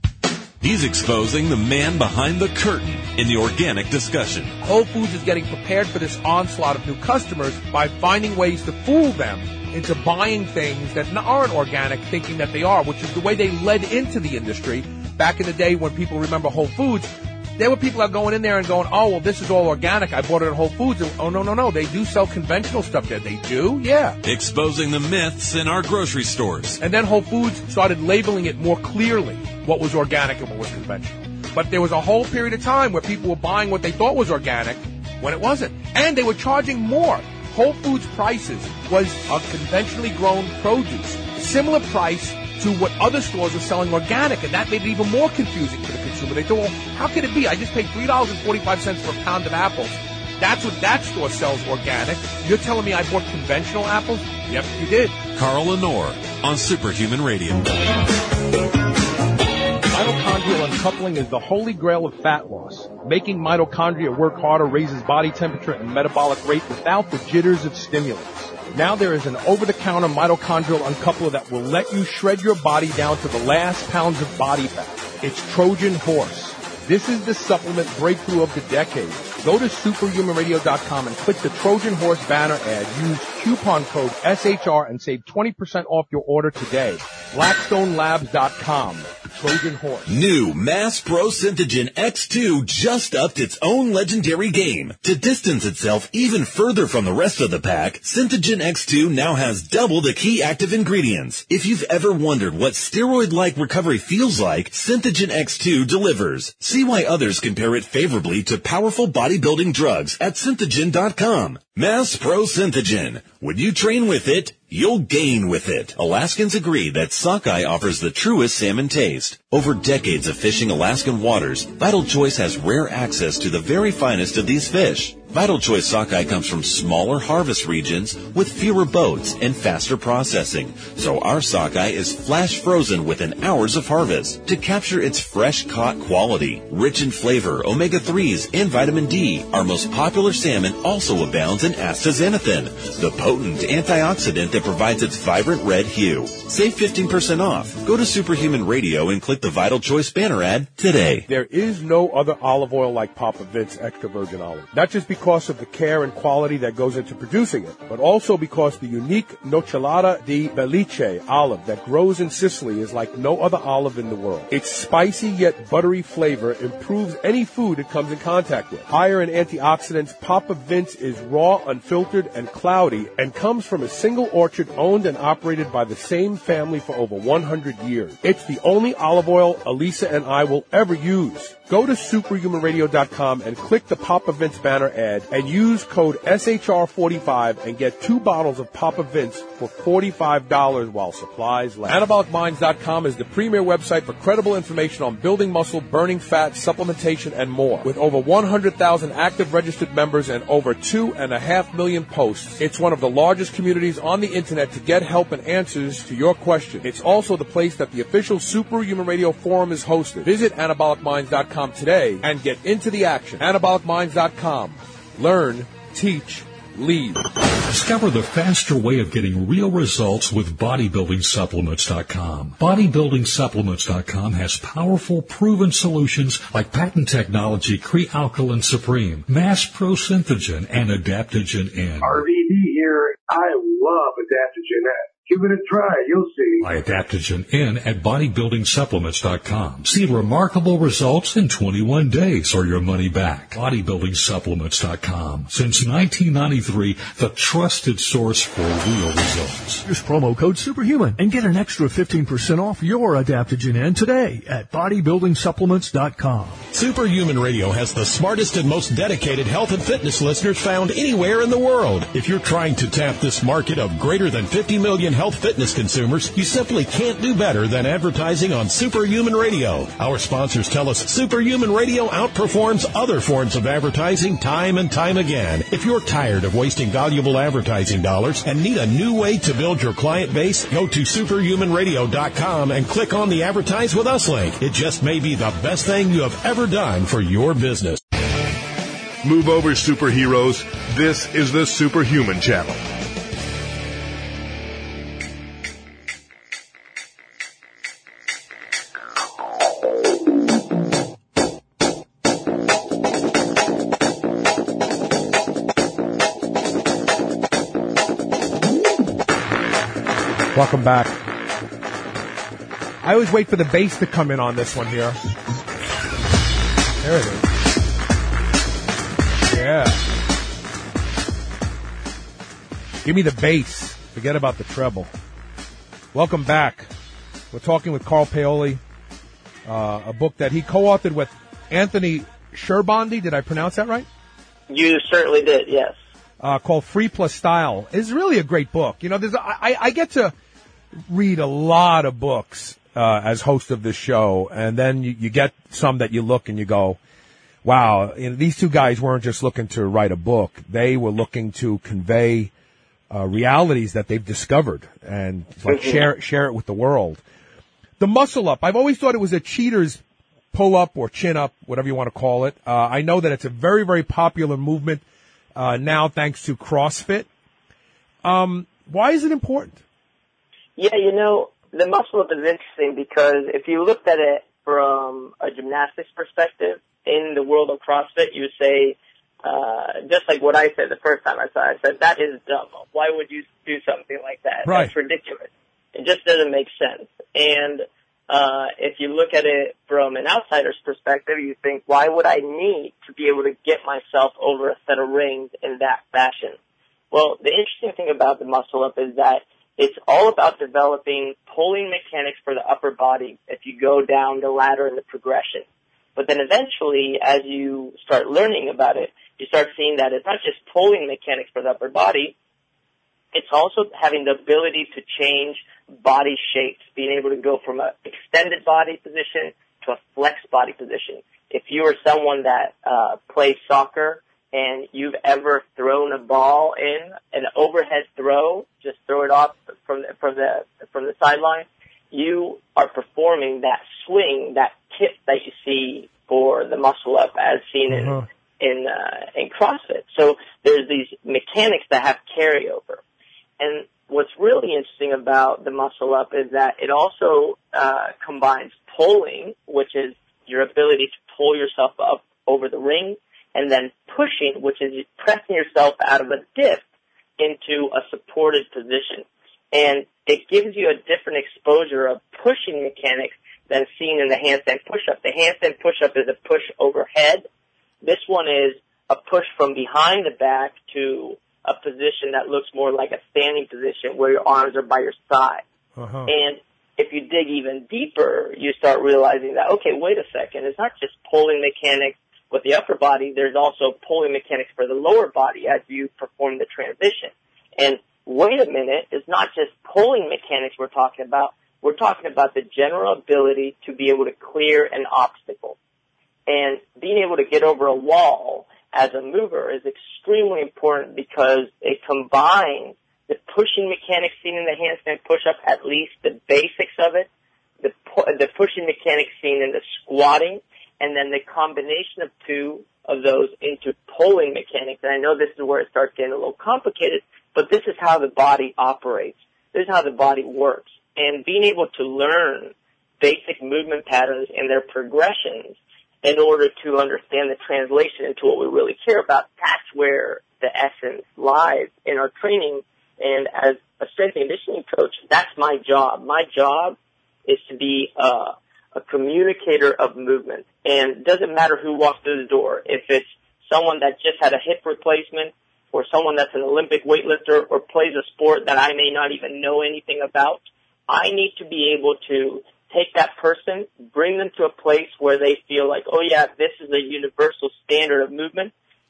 He's exposing the man behind the curtain in the organic discussion. Whole Foods is getting prepared for this onslaught of new customers by finding ways to fool them into buying things that aren't organic, thinking that they are, which is the way they led into the industry. Back in the day when people remember Whole Foods, there were people that are going in there and going, oh, well, this is all organic. I bought it at Whole Foods. And, oh, no, no, no. They do sell conventional stuff there. They do? Yeah. Exposing the myths in our grocery stores. And then Whole Foods started labeling it more clearly, what was organic and what was conventional. But there was a whole period of time where people were buying what they thought was organic when it wasn't. And they were charging more. Whole Foods prices was a conventionally grown produce, similar price to what other stores were selling organic, and that made it even more confusing for the consumer. They thought, well, how could it be? I just paid three dollars and forty-five cents for a pound of apples. That's what that store sells organic. You're telling me I bought conventional apples? Yep, you did. Carl Lenore on Superhuman Radio. Mitochondrial uncoupling is the holy grail of fat loss. Making mitochondria work harder raises body temperature and metabolic rate without the jitters of stimulants. Now there is an over-the-counter mitochondrial uncoupler that will let you shred your body down to the last pounds of body fat. It's Trojan Horse. This is the supplement breakthrough of the decade. Go to superhuman radio dot com and click the Trojan Horse banner ad. Use coupon code S H R and save twenty percent off your order today. blackstone labs dot com. Trojan Horse. New Mass Pro Synthogen X two just upped its own legendary game. To distance itself even further from the rest of the pack, Synthogen X two now has double the key active ingredients. If you've ever wondered what steroid-like recovery feels like, Synthogen X two delivers. See why others compare it favorably to powerful bodybuilding drugs at synthogen dot com. Mass Pro Synthogen. When you train with it, you'll gain with it. Alaskans agree that sockeye offers the truest salmon taste. Over decades of fishing Alaskan waters, Vital Choice has rare access to the very finest of these fish. Vital Choice sockeye comes from smaller harvest regions with fewer boats and faster processing, so our sockeye is flash frozen within hours of harvest to capture its fresh caught quality. Rich in flavor, omega threes, and vitamin D, our most popular salmon also abounds in astaxanthin, the potent antioxidant that provides its vibrant red hue. Save fifteen percent off. Go to Superhuman Radio and click the Vital Choice banner ad today. There is no other olive oil like Papa Vince extra virgin olive. Not just because of the care and quality that goes into producing it, but also because the unique Nocellara di Belice olive that grows in Sicily is like no other olive in the world. Its spicy yet buttery flavor improves any food it comes in contact with. Higher in antioxidants, Papa Vince is raw, unfiltered, and cloudy, and comes from a single orchard owned and operated by the same family for over one hundred years. It's the only olive oil Elisa and I will ever use. Go to superhuman radio dot com and click the Papa Vince banner ad and use code S H R forty-five and get two bottles of Papa Vince for forty-five dollars while supplies last. anabolic minds dot com is the premier website for credible information on building muscle, burning fat, supplementation, and more. With over one hundred thousand active registered members and over two and a half million posts, it's one of the largest communities on the internet to get help and answers to your questions. It's also the place that the official Superhuman Radio forum is hosted. Visit anabolic minds dot com today and get into the action. anabolic minds dot com. Learn, teach, lead. Discover the faster way of getting real results with bodybuilding supplements dot com. bodybuilding supplements dot com has powerful, proven solutions like patent technology Crealkaline Supreme, Mass Pro Synthogen, and Adaptogen N. R V D here. I love Adaptogen N. Give it a try. You'll see. Buy Adaptogen N at bodybuilding supplements dot com. See remarkable results in twenty-one days or your money back. bodybuilding supplements dot com. Since nineteen ninety-three, the trusted source for real results. Use promo code Superhuman and get an extra fifteen percent off your Adaptogen N today at bodybuilding supplements dot com. Superhuman Radio has the smartest and most dedicated health and fitness listeners found anywhere in the world. If you're trying to tap this market of greater than fifty million health fitness consumers, you simply can't do better than advertising on Superhuman Radio. Our sponsors tell us Superhuman Radio outperforms other forms of advertising time and time again. If you're tired of wasting valuable advertising dollars and need a new way to build your client base, go to superhuman radio dot com and click on the Advertise With Us link. It just may be the best thing you have ever done for your business. Move over, superheroes. This is the Superhuman Channel. Welcome back. I always wait for the bass to come in on this one here. There it is. Yeah. Give me the bass. Forget about the treble. Welcome back. We're talking with Carl Paoli, uh, a book that he co-authored with Anthony Sherbondi. Did I pronounce that right? You certainly did, yes. Uh, called Free Plus Style. It's really a great book. You know, there's a, I, I get to read a lot of books uh, as host of this show, and then you, you get some that you look and you go, wow, you know, these two guys weren't just looking to write a book. They were looking to convey uh, realities that they've discovered and like Mm-hmm. share share it with the world. The Muscle Up, I've always thought it was a cheater's pull-up or chin-up, whatever you want to call it. Uh, I know that it's a very, very popular movement uh, now thanks to CrossFit. Um, why is it important? Yeah, you know, the muscle up is interesting because if you looked at it from a gymnastics perspective in the world of CrossFit, you would say, uh, just like what I said the first time I saw it, I said, that is dumb. Why would you do something like that? Right. That's ridiculous. It just doesn't make sense. And uh, if you look at it from an outsider's perspective, you think, why would I need to be able to get myself over a set of rings in that fashion? Well, the interesting thing about the muscle up is that it's all about developing pulling mechanics for the upper body if you go down the ladder in the progression. But then eventually, as you start learning about it, you start seeing that it's not just pulling mechanics for the upper body, it's also having the ability to change body shapes, being able to go from an extended body position to a flexed body position. If you are someone that uh, plays soccer and you've ever thrown a ball in an overhead throw, just throw it off from the, from the from the sideline, you are performing that swing, that tip that you see for the muscle up as seen in uh-huh. in uh, in CrossFit. So there's these mechanics that have carryover. And what's really interesting about the muscle up is that it also uh, combines pulling, which is your ability to pull yourself up over the ring, and then pushing, which is pressing yourself out of a dip into a supported position. And it gives you a different exposure of pushing mechanics than seen in the handstand push-up. The handstand push-up is a push overhead. This one is a push from behind the back to a position that looks more like a standing position where your arms are by your side. Uh-huh. And if you dig even deeper, you start realizing that, okay, wait a second, it's not just pulling mechanics with the upper body, there's also pulling mechanics for the lower body as you perform the transition. And wait a minute, it's not just pulling mechanics we're talking about, we're talking about the general ability to be able to clear an obstacle. And being able to get over a wall as a mover is extremely important because it combines the pushing mechanics seen in the handstand push-up, at least the basics of it, the, pu- the pushing mechanics seen in the squatting, and then the combination of two of those into pulling mechanics. And I know this is where it starts getting a little complicated, but this is how the body operates. This is how the body works. And being able to learn basic movement patterns and their progressions in order to understand the translation into what we really care about, that's where the essence lies in our training. And as a strength and conditioning coach, that's my job. My job is to be uh, a communicator of movement. And it doesn't matter who walks through the door. If it's someone that just had a hip replacement or someone that's an Olympic weightlifter or plays a sport that I may not even know anything about, I need to be able to take that person, bring them to a place where they feel like, oh yeah, this is a universal standard of movement,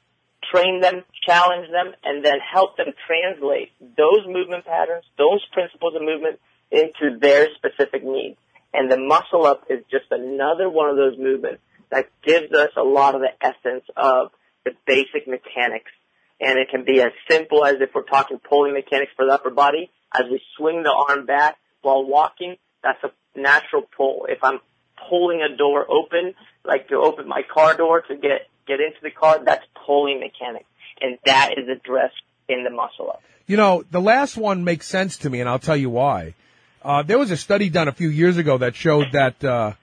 train them, challenge them, and then help them translate those movement patterns, those principles of movement into their specific needs. And the muscle up is just another one of those movements that gives us a lot of the essence of the basic mechanics. And it can be as simple as if we're talking pulling mechanics for the upper body, as we swing the arm back while walking, that's a natural pull. If I'm pulling a door open, like to open my car door to get, get into the car, that's pulling mechanics. And that is addressed in the muscle up. You know, the last one makes sense to me, and I'll tell you why. Uh, there was a study done a few years ago that showed that uh,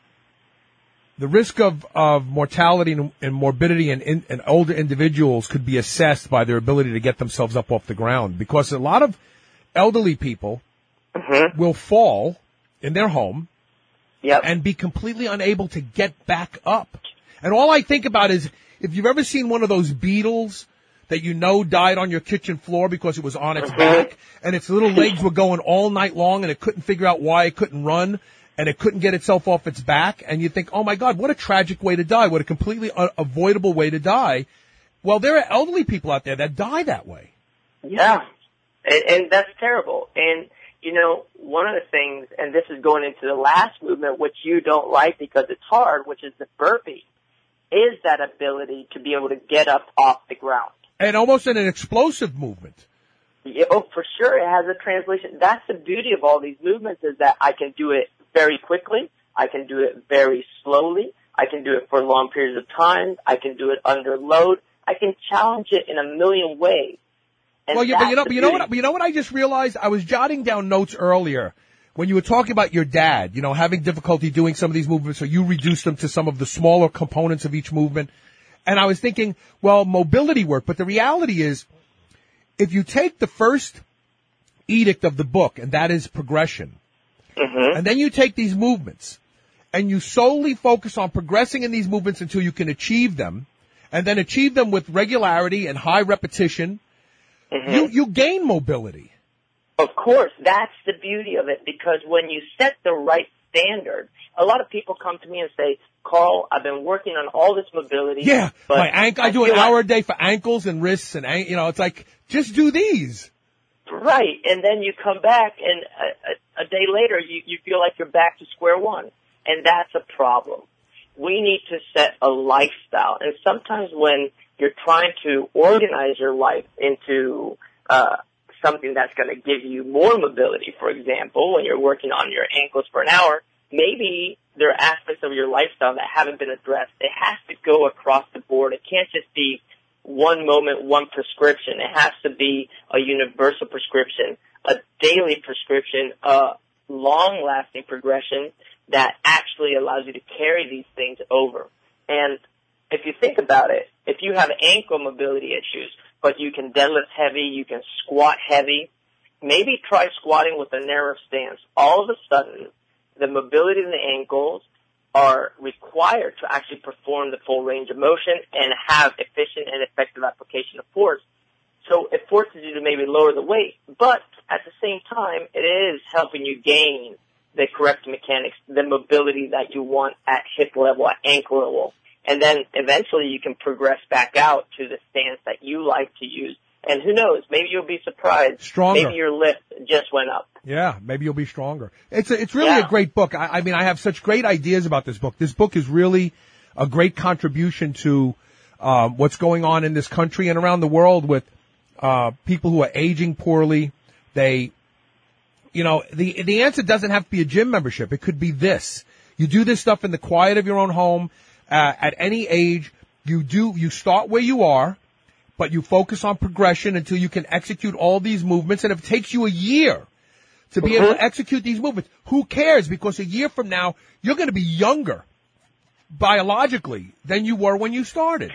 the risk of, of mortality and, and morbidity in, in, in older individuals could be assessed by their ability to get themselves up off the ground. Because a lot of elderly people mm-hmm. will fall in their home yep. and be completely unable to get back up. And all I think about is, if you've ever seen one of those beetles that you know died on your kitchen floor because it was on its mm-hmm. back, and its little legs were going all night long, and it couldn't figure out why it couldn't run, and it couldn't get itself off its back, and you think, oh my God, what a tragic way to die, what a completely unavoidable way to die. Well, there are elderly people out there that die that way. Yeah, and, and that's terrible. And, you know, one of the things, and this is going into the last movement, which you don't like because it's hard, which is the burpee, is that ability to be able to get up off the ground. And almost in an explosive movement. Yeah, oh, for sure, it has a translation. That's the beauty of all these movements, is that I can do it very quickly. I can do it very slowly. I can do it for long periods of time. I can do it under load. I can challenge it in a million ways. And well, yeah, but you know, but you know what? You know what? I just realized I was jotting down notes earlier when you were talking about your dad. You know, having difficulty doing some of these movements, so you reduced them to some of the smaller components of each movement. And I was thinking, well, mobility work. But the reality is, if you take the first edict of the book, and that is progression, mm-hmm. and then you take these movements, and you solely focus on progressing in these movements until you can achieve them, and then achieve them with regularity and high repetition, mm-hmm. you, you gain mobility. Of course, that's the beauty of it, because when you set the right standard, a lot of people come to me and say, Carl, I've been working on all this mobility. Yeah, but my ankle, I, I do an hour like- a day for ankles and wrists, and, you know, it's like, just do these. Right, and then you come back, and a, a, a day later, you, you feel like you're back to square one, and that's a problem. We need to set a lifestyle, and sometimes when you're trying to organize your life into uh something that's going to give you more mobility, for example, when you're working on your ankles for an hour, maybe there are aspects of your lifestyle that haven't been addressed. It has to go across the board. It can't just be one moment, one prescription. It has to be a universal prescription, a daily prescription, a long-lasting progression that actually allows you to carry these things over. And if you think about it, if you have ankle mobility issues, but you can deadlift heavy, you can squat heavy, maybe try squatting with a narrow stance. All of a sudden, the mobility in the ankles are required to actually perform the full range of motion and have efficient and effective application of force. So it forces you to maybe lower the weight, but at the same time, it is helping you gain the correct mechanics, the mobility that you want at hip level, at ankle level. And then eventually you can progress back out to the stance that you like to use. And who knows, maybe you'll be surprised. Stronger. Maybe your lift just went up. Yeah, maybe you'll be stronger. It's a, it's really Yeah. a great book. I, I mean, I have such great ideas about this book. This book is really a great contribution to um, what's going on in this country and around the world with uh, people who are aging poorly. They, you know, the the answer doesn't have to be a gym membership. It could be this. You do this stuff in the quiet of your own home. Uh, at any age, you do, you start where you are, but you focus on progression until you can execute all these movements. And if it takes you a year to be able to execute these movements, who cares? Because a year from now, you're going to be younger biologically than you were when you started.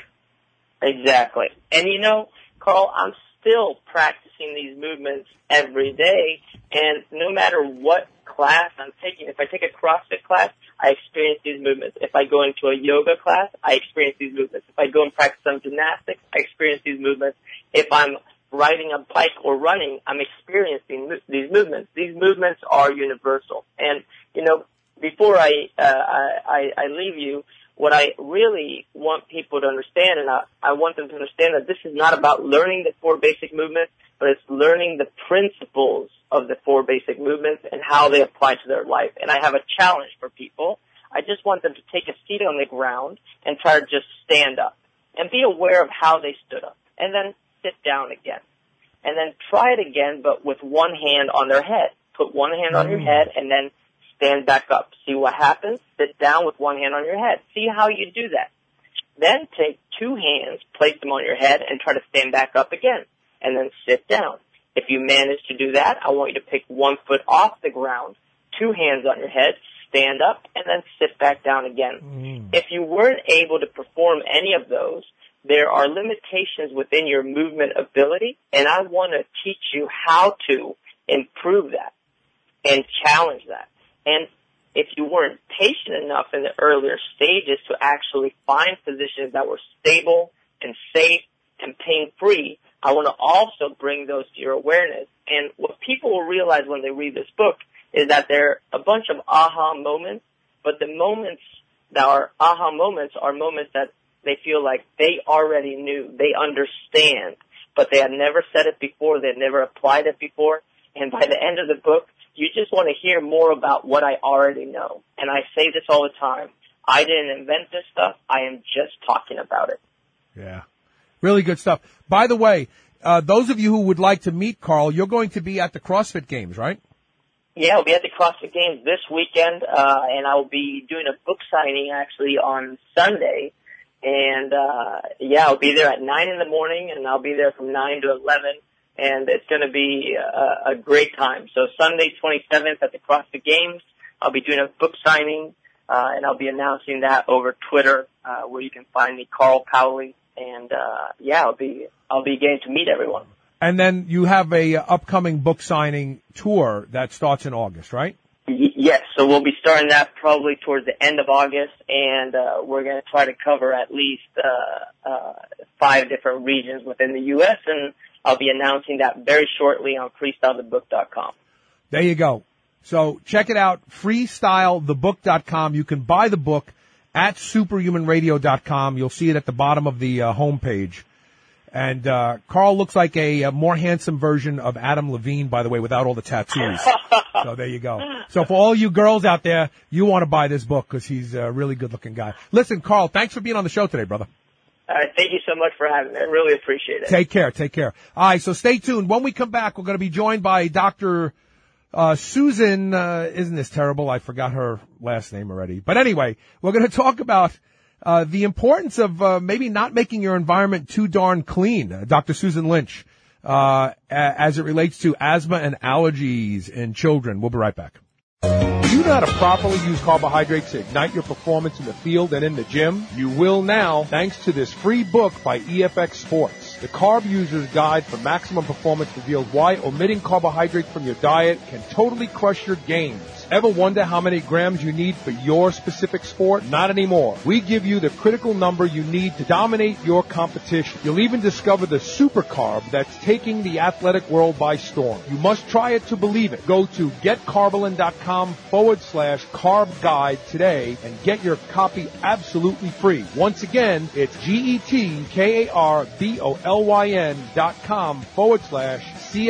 Exactly. And you know, Carl, I'm still practicing these movements every day. And no matter what class I'm taking, if I take a CrossFit class, I experience these movements. If I go into a yoga class, I experience these movements. If I go and practice some gymnastics, I experience these movements. If I'm riding a bike or running, I'm experiencing these movements. These movements are universal. And, you know, before I, uh, I, I leave you, what I really want people to understand, and I, I want them to understand that this is not about learning the four basic movements, but it's learning the principles of the four basic movements and how they apply to their life. And I have a challenge for people. I just want them to take a seat on the ground and try to just stand up and be aware of how they stood up, and then sit down again. And then try it again, but with one hand on their head. Put one hand on your head and then stand back up. See what happens? Sit down with one hand on your head. See how you do that. Then take two hands, place them on your head, and try to stand back up again. And then sit down. If you manage to do that, I want you to pick one foot off the ground, two hands on your head, stand up, and then sit back down again. Mm. If you weren't able to perform any of those, there are limitations within your movement ability, and I want to teach you how to improve that and challenge that. And if you weren't patient enough in the earlier stages to actually find positions that were stable and safe and pain-free, I want to also bring those to your awareness. And what people will realize when they read this book is that there are a bunch of aha moments, but the moments that are aha moments are moments that they feel like they already knew, they understand, but they had never said it before, they had never applied it before. And by the end of the book, you just want to hear more about what I already know. And I say this all the time. I didn't invent this stuff. I am just talking about it. Yeah. Really good stuff. By the way, uh, those of you who would like to meet Carl, you're going to be at the CrossFit Games, right? Yeah, I'll be at the CrossFit Games this weekend, uh, and I'll be doing a book signing actually on Sunday. And, uh, yeah, I'll be there at nine in the morning, and I'll be there from nine to eleven. And it's going to be a, a great time. So Sunday, twenty-seventh at the CrossFit Games, I'll be doing a book signing, uh, and I'll be announcing that over Twitter, uh, where you can find me, Carl Powley. And, uh, yeah, I'll be, I'll be getting to meet everyone. And then you have a uh, upcoming book signing tour that starts in August, right? Y- yes. So we'll be starting that probably towards the end of August, and, uh, we're going to try to cover at least, uh, uh, five different regions within the U S, and I'll be announcing that very shortly on freestyle the book dot com. There you go. So check it out, freestyle the book dot com. You can buy the book at superhuman radio dot com. You'll see it at the bottom of the uh, homepage. And uh Carl looks like a, a more handsome version of Adam Levine, by the way, without all the tattoos. So there you go. So for all you girls out there, you want to buy this book because he's a really good-looking guy. Listen, Carl, thanks for being on the show today, brother. All right, thank you so much for having me. I really appreciate it. Take care, take care. All right, so stay tuned. When we come back, we're going to be joined by Doctor Uh, Susan, uh, isn't this terrible? I forgot her last name already. But anyway, we're going to talk about uh, the importance of uh, maybe not making your environment too darn clean. Uh, Doctor Susan Lynch, uh, a- as it relates to asthma and allergies in children. We'll be right back. Do you know how to properly use carbohydrates to ignite your performance in the field and in the gym? You will now, thanks to this free book by E F X Sports. The Carb User's Guide for Maximum Performance reveals why omitting carbohydrates from your diet can totally crush your gains. Ever wonder how many grams you need for your specific sport? Not anymore. We give you the critical number you need to dominate your competition. You'll even discover the super carb that's taking the athletic world by storm. You must try it to believe it. Go to getcarbolin.com forward slash carb guide today and get your copy absolutely free. Once again, it's G-E-T-K-A-R-B-O-L-Y-N dot com forward slash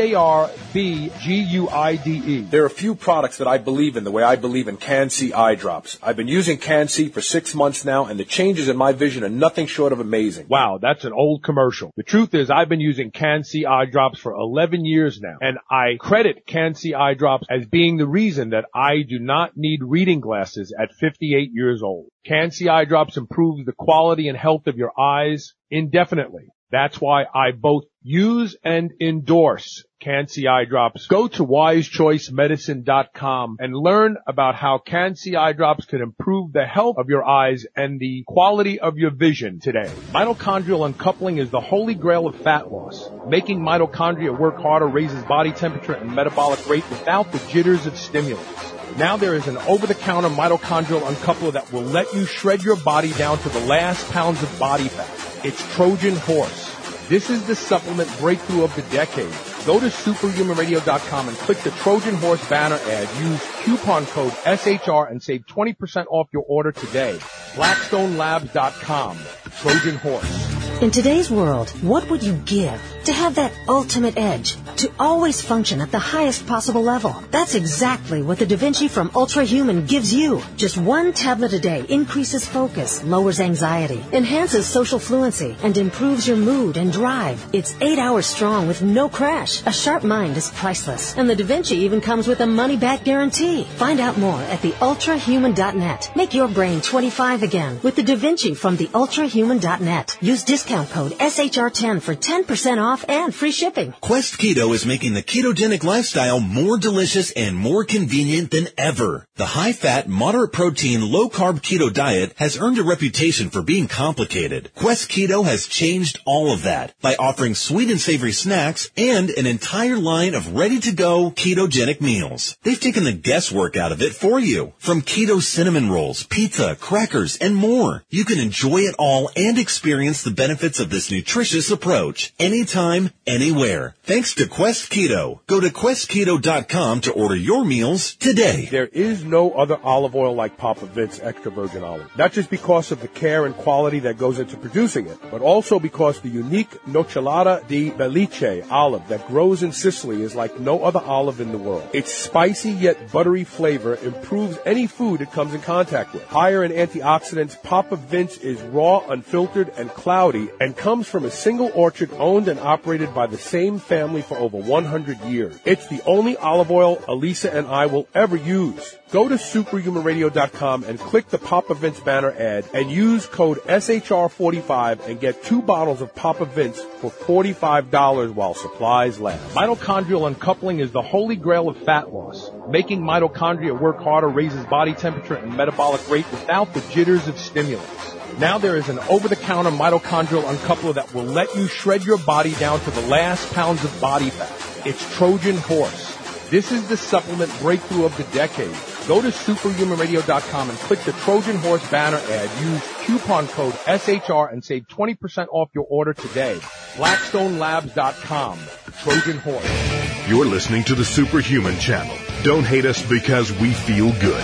C-A-R-B-G-U-I-D-E. There are a few products that I believe in the way I believe in Can-C eye drops. I've been using Can-C for six months now, and the changes in my vision are nothing short of amazing. Wow, that's an old commercial. The truth is I've been using Can-C eye drops for eleven years now, and I credit Can-C eye drops as being the reason that I do not need reading glasses at fifty-eight years old. Can-C eye drops improve the quality and health of your eyes indefinitely. That's why I both use and endorse Can-C eye drops. Go to wise choice medicine dot com and learn about how Can-C eye drops can improve the health of your eyes and the quality of your vision today. Mitochondrial uncoupling is the holy grail of fat loss. Making mitochondria work harder raises body temperature and metabolic rate without the jitters of stimulants. Now there is an over-the-counter mitochondrial uncoupler that will let you shred your body down to the last pounds of body fat. It's Trojan Horse. This is the supplement breakthrough of the decade. Go to superhuman radio dot com and click the Trojan Horse banner ad. Use coupon code S H R and save twenty percent off your order today. blackstone labs dot com. Trojan Horse. In today's world, what would you give to have that ultimate edge? To always function at the highest possible level. That's exactly what the DaVinci from Ultrahuman gives you. Just one tablet a day increases focus, lowers anxiety, enhances social fluency, and improves your mood and drive. It's eight hours strong with no crash. A sharp mind is priceless. And the DaVinci even comes with a money-back guarantee. Find out more at the ultrahuman dot net. Make your brain twenty-five again with the DaVinci from the ultrahuman dot net. Use discount code S H R ten for ten percent off and free shipping. Quest Keto is making the ketogenic lifestyle more delicious and more convenient than ever. The high-fat, moderate-protein, low-carb keto diet has earned a reputation for being complicated. Quest Keto has changed all of that by offering sweet and savory snacks and an entire line of ready-to-go ketogenic meals. They've taken the guesswork out of it for you. From keto cinnamon rolls, pizza, crackers, and more. You can enjoy it all and experience the benefits of this nutritious approach anytime, anywhere. Thanks to Quest Keto. Go to quest keto dot com to order your meals today. There is no other olive oil like Papa Vince extra virgin olive. Not just because of the care and quality that goes into producing it, but also because the unique Nocellara di Belice olive that grows in Sicily is like no other olive in the world. Its spicy yet buttery flavor improves any food it comes in contact with. Higher in antioxidants, Papa Vince is raw, unfiltered, and cloudy, and comes from a single orchard owned and operated by the same family for over one hundred years. It's the only olive oil Elisa and I will ever use. Go to superhuman radio dot com and click the Papa Vince banner ad and use code S H R forty-five and get two bottles of Papa Vince for forty-five dollars while supplies last. Mitochondrial uncoupling is the holy grail of fat loss. Making mitochondria work harder raises body temperature and metabolic rate without the jitters of stimulants. Now there is an over-the-counter mitochondrial uncoupler that will let you shred your body down to the last pounds of body fat. It's Trojan Horse. This is the supplement breakthrough of the decade. Go to superhuman radio dot com and click the Trojan Horse banner ad. Use coupon code S H R and save twenty percent off your order today. blackstone labs dot com. Trojan Horse. You're listening to the Superhuman Channel. Don't hate us because we feel good.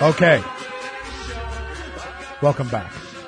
Okay. Welcome back.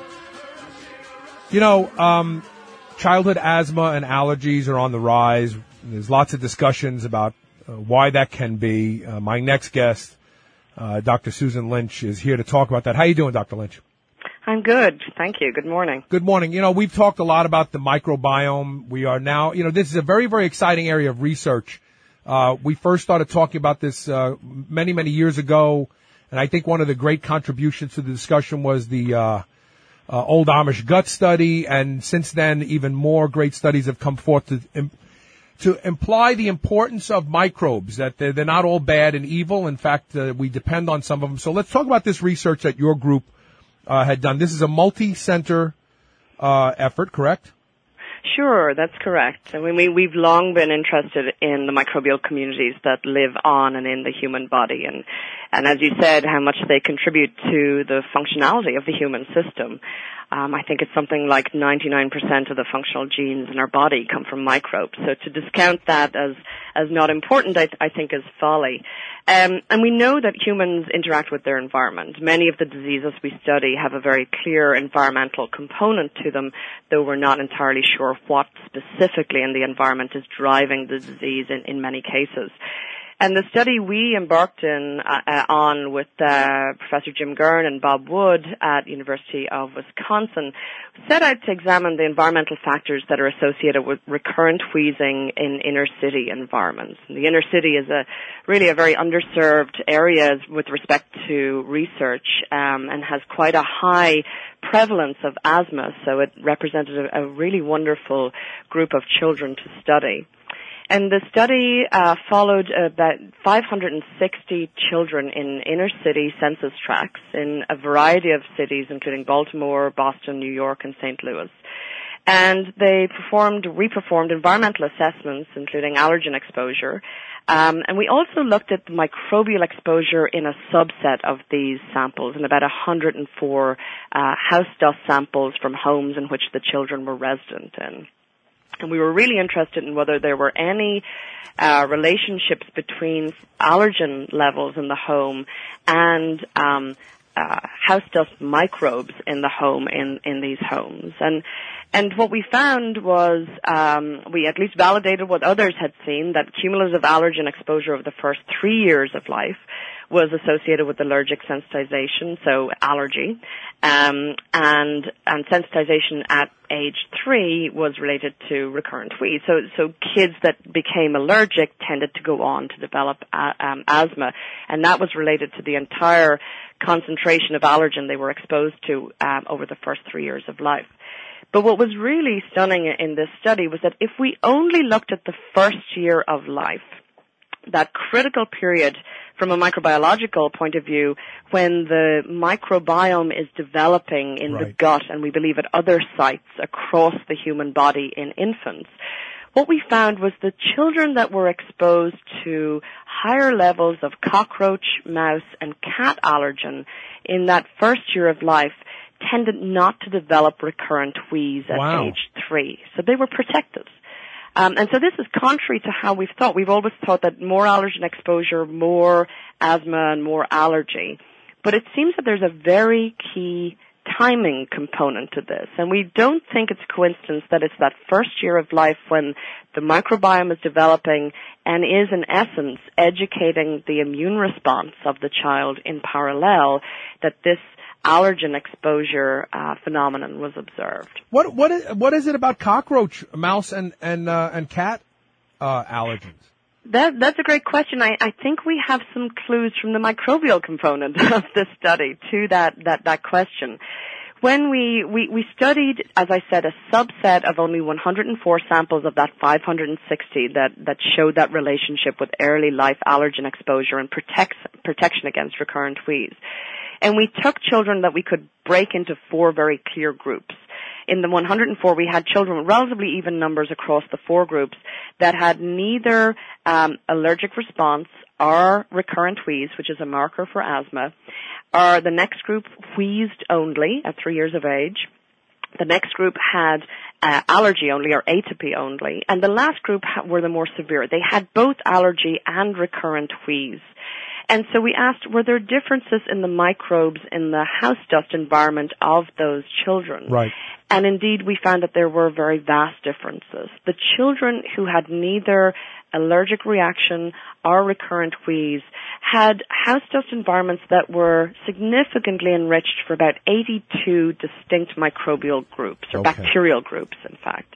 You know, um, childhood asthma and allergies are on the rise. There's lots of discussions about uh, why that can be. Uh, my next guest, uh, Doctor Susan Lynch, is here to talk about that. How you doing, Doctor Lynch? I'm good. Thank you. Good morning. Good morning. You know, we've talked a lot about the microbiome. We are now, you know, this is a very, very exciting area of research. Uh, we first started talking about this uh, many, many years ago, and I think one of the great contributions to the discussion was the uh, uh, Old Amish Gut Study, and since then, even more great studies have come forth to im- to imply the importance of microbes, that they're, they're not all bad and evil. In fact, uh, we depend on some of them. So let's talk about this research that your group Uh, had done. This is a multi-center uh, effort, correct? Sure, that's correct. I mean, we, we've long been interested in the microbial communities that live on and in the human body, and and as you said, how much they contribute to the functionality of the human system. Um, I think it's something like ninety-nine percent of the functional genes in our body come from microbes. So to discount that as as not important, I, I think, is folly. Um, and we know that humans interact with their environment. Many of the diseases we study have a very clear environmental component to them, though we're not entirely sure what specifically in the environment is driving the disease in, in many cases. And the study we embarked in uh, on with uh, Professor Jim Gurn and Bob Wood at University of Wisconsin set out to examine the environmental factors that are associated with recurrent wheezing in inner city environments. And the inner city is a really a very underserved area with respect to research, um, and has quite a high prevalence of asthma, so it represented a, a really wonderful group of children to study. And the study uh, followed about five hundred sixty children in inner city census tracts in a variety of cities, including Baltimore, Boston, New York, and Saint Louis. And they performed, re-performed environmental assessments, including allergen exposure. Um, and we also looked at the microbial exposure in a subset of these samples, in about one hundred four uh, house dust samples from homes in which the children were resident in. And we were really interested in whether there were any uh, relationships between allergen levels in the home and um, uh, house dust microbes in the home in, in these homes. And and what we found was um, we at least validated what others had seen, that cumulative allergen exposure of the first three years of life was associated with allergic sensitization, so allergy, um, and and sensitization at age three was related to recurrent wheeze. So, so kids that became allergic tended to go on to develop uh, um, asthma, and that was related to the entire concentration of allergen they were exposed to um, over the first three years of life. But what was really stunning in this study was that if we only looked at the first year of life, that critical period from a microbiological point of view, when the microbiome is developing in right. the gut, and we believe at other sites across the human body in infants, what we found was the children that were exposed to higher levels of cockroach, mouse, and cat allergen in that first year of life tended not to develop recurrent wheeze at wow. age three. So they were protected. Um, and so this is contrary to how we've thought. We've always thought that more allergen exposure, more asthma, and more allergy. But it seems that there's a very key timing component to this. And we don't think it's coincidence that it's that first year of life when the microbiome is developing and is, in essence, educating the immune response of the child in parallel, that this allergen exposure uh, phenomenon was observed. What what is what is it about cockroach, mouse, and and uh, and cat uh, allergens? That that's a great question. I, I think we have some clues from the microbial component of this study to that that that question. When we, we, we studied, as I said, a subset of only one hundred four samples of that five hundred sixty that, that showed that relationship with early life allergen exposure and protects, protection against recurrent wheeze. And we took children that we could break into four very clear groups. In the one hundred four, we had children with relatively even numbers across the four groups that had neither um, allergic response or recurrent wheeze, which is a marker for asthma, or the next group wheezed only at three years of age. The next group had uh, allergy only or atopy only, and the last group ha- were the more severe. They had both allergy and recurrent wheeze. And so we asked, were there differences in the microbes in the house dust environment of those children? Right. And indeed, we found that there were very vast differences. The children who had neither allergic reaction or recurrent wheeze had house dust environments that were significantly enriched for about eighty-two distinct microbial groups, or Okay. bacterial groups, in fact.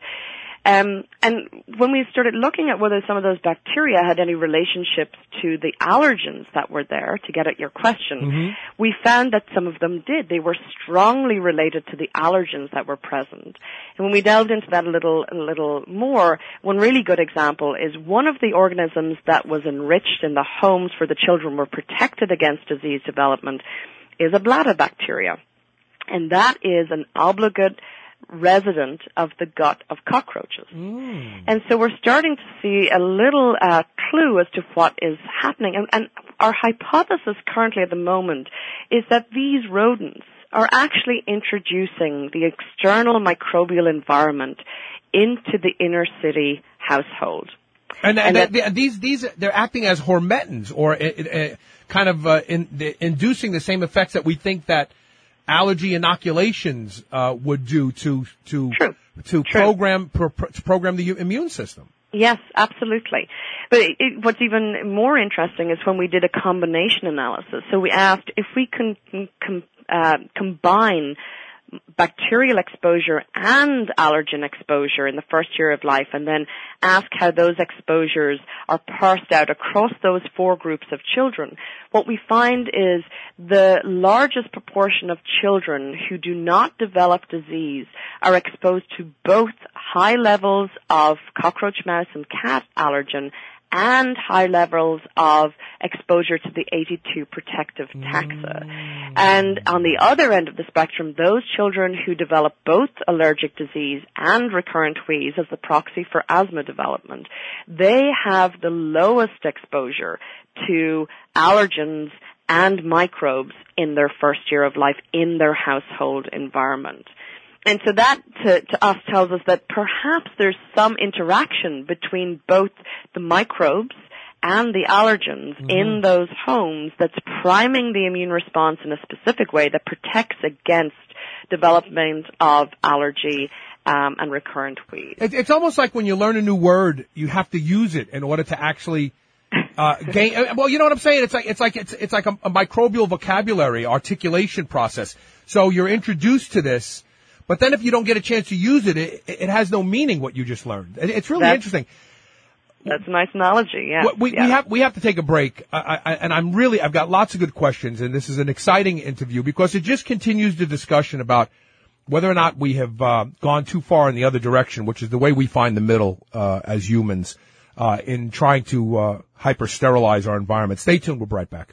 Um, and when we started looking at whether some of those bacteria had any relationships to the allergens that were there, to get at your question, Mm-hmm. we found that some of them did. They were strongly related to the allergens that were present. And when we delved into that a little, a little more, one really good example is one of the organisms that was enriched in the homes for the children were protected against disease development is a bladder-bacteria. And that is an obligate resident of the gut of cockroaches. Mm. And so we're starting to see a little uh, clue as to what is happening. And, and our hypothesis currently at the moment is that these rodents are actually introducing the external microbial environment into the inner city household. And, And and that- they, these these they're acting as hormetins, or uh, uh, kind of uh, in, the, inducing the same effects that we think that allergy inoculations uh, would do to to True. to True. program pro, to program the immune system. Yes, absolutely. But it, it, what's even more interesting is when we did a combination analysis. So we asked if we can, can uh, combine bacterial exposure and allergen exposure in the first year of life, and then ask how those exposures are parsed out across those four groups of children. What we find is the largest proportion of children who do not develop disease are exposed to both high levels of cockroach, mouse, and cat allergen and high levels of exposure to the eighty-two protective taxa. Mm. And on the other end of the spectrum, those children who develop both allergic disease and recurrent wheeze as the proxy for asthma development, they have the lowest exposure to allergens and microbes in their first year of life in their household environment. And so that, to, to us, tells us that perhaps there's some interaction between both the microbes and the allergens mm-hmm. in those homes that's priming the immune response in a specific way that protects against development of allergy um, and recurrent wheeze. It, it's almost like when you learn a new word, you have to use it in order to actually uh, gain. Well, you know what I'm saying? It's like it's like it's it's like a, a microbial vocabulary articulation process. So you're introduced to this. But then if you don't get a chance to use it, it, it has no meaning what you just learned. It's really that's, interesting. That's a nice analogy, yeah. We, yeah. we have we have to take a break, I, I, and I'm really I've got lots of good questions, and this is an exciting interview because it just continues the discussion about whether or not we have uh, gone too far in the other direction, which is the way we find the middle uh, as humans uh, in trying to uh, hyper sterilize our environment. Stay tuned. We'll be right back.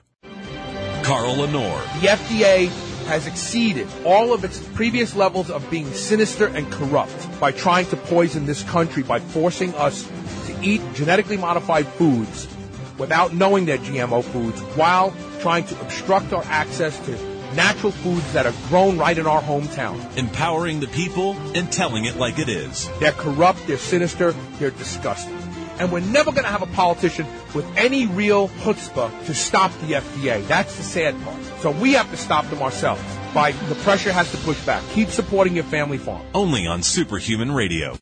Carl Lenore. The F D A has exceeded all of its previous levels of being sinister and corrupt by trying to poison this country by forcing us to eat genetically modified foods without knowing they're G M O foods, while trying to obstruct our access to natural foods that are grown right in our hometown. Empowering the people and telling it like it is. They're corrupt, they're sinister, they're disgusting. And we're never going to have a politician with any real chutzpah to stop the F D A. That's the sad part. So we have to stop them ourselves. By the pressure has to push back. Keep supporting your family farm. Only on Superhuman Radio.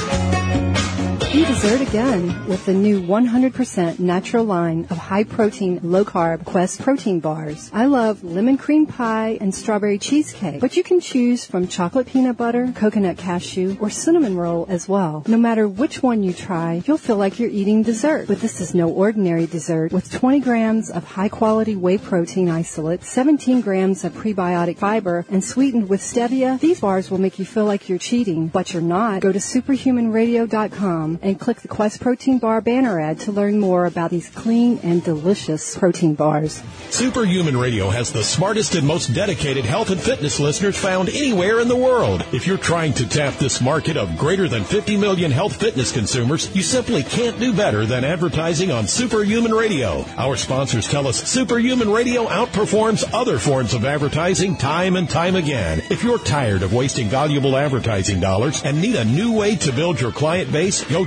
Be dessert again with the new one hundred percent natural line of high-protein, low-carb Quest protein bars. I love lemon cream pie and strawberry cheesecake, but you can choose from chocolate peanut butter, coconut cashew, or cinnamon roll as well. No matter which one you try, you'll feel like you're eating dessert. But this is no ordinary dessert. With twenty grams of high-quality whey protein isolate, seventeen grams of prebiotic fiber, and sweetened with stevia, these bars will make you feel like you're cheating, but you're not. Go to superhuman radio dot com and click the Quest Protein Bar banner ad to learn more about these clean and delicious protein bars. Superhuman Radio has the smartest and most dedicated health and fitness listeners found anywhere in the world. If you're trying to tap this market of greater than fifty million health fitness consumers, you simply can't do better than advertising on Superhuman Radio. Our sponsors tell us Superhuman Radio outperforms other forms of advertising time and time again. If you're tired of wasting valuable advertising dollars and need a new way to build your client base, go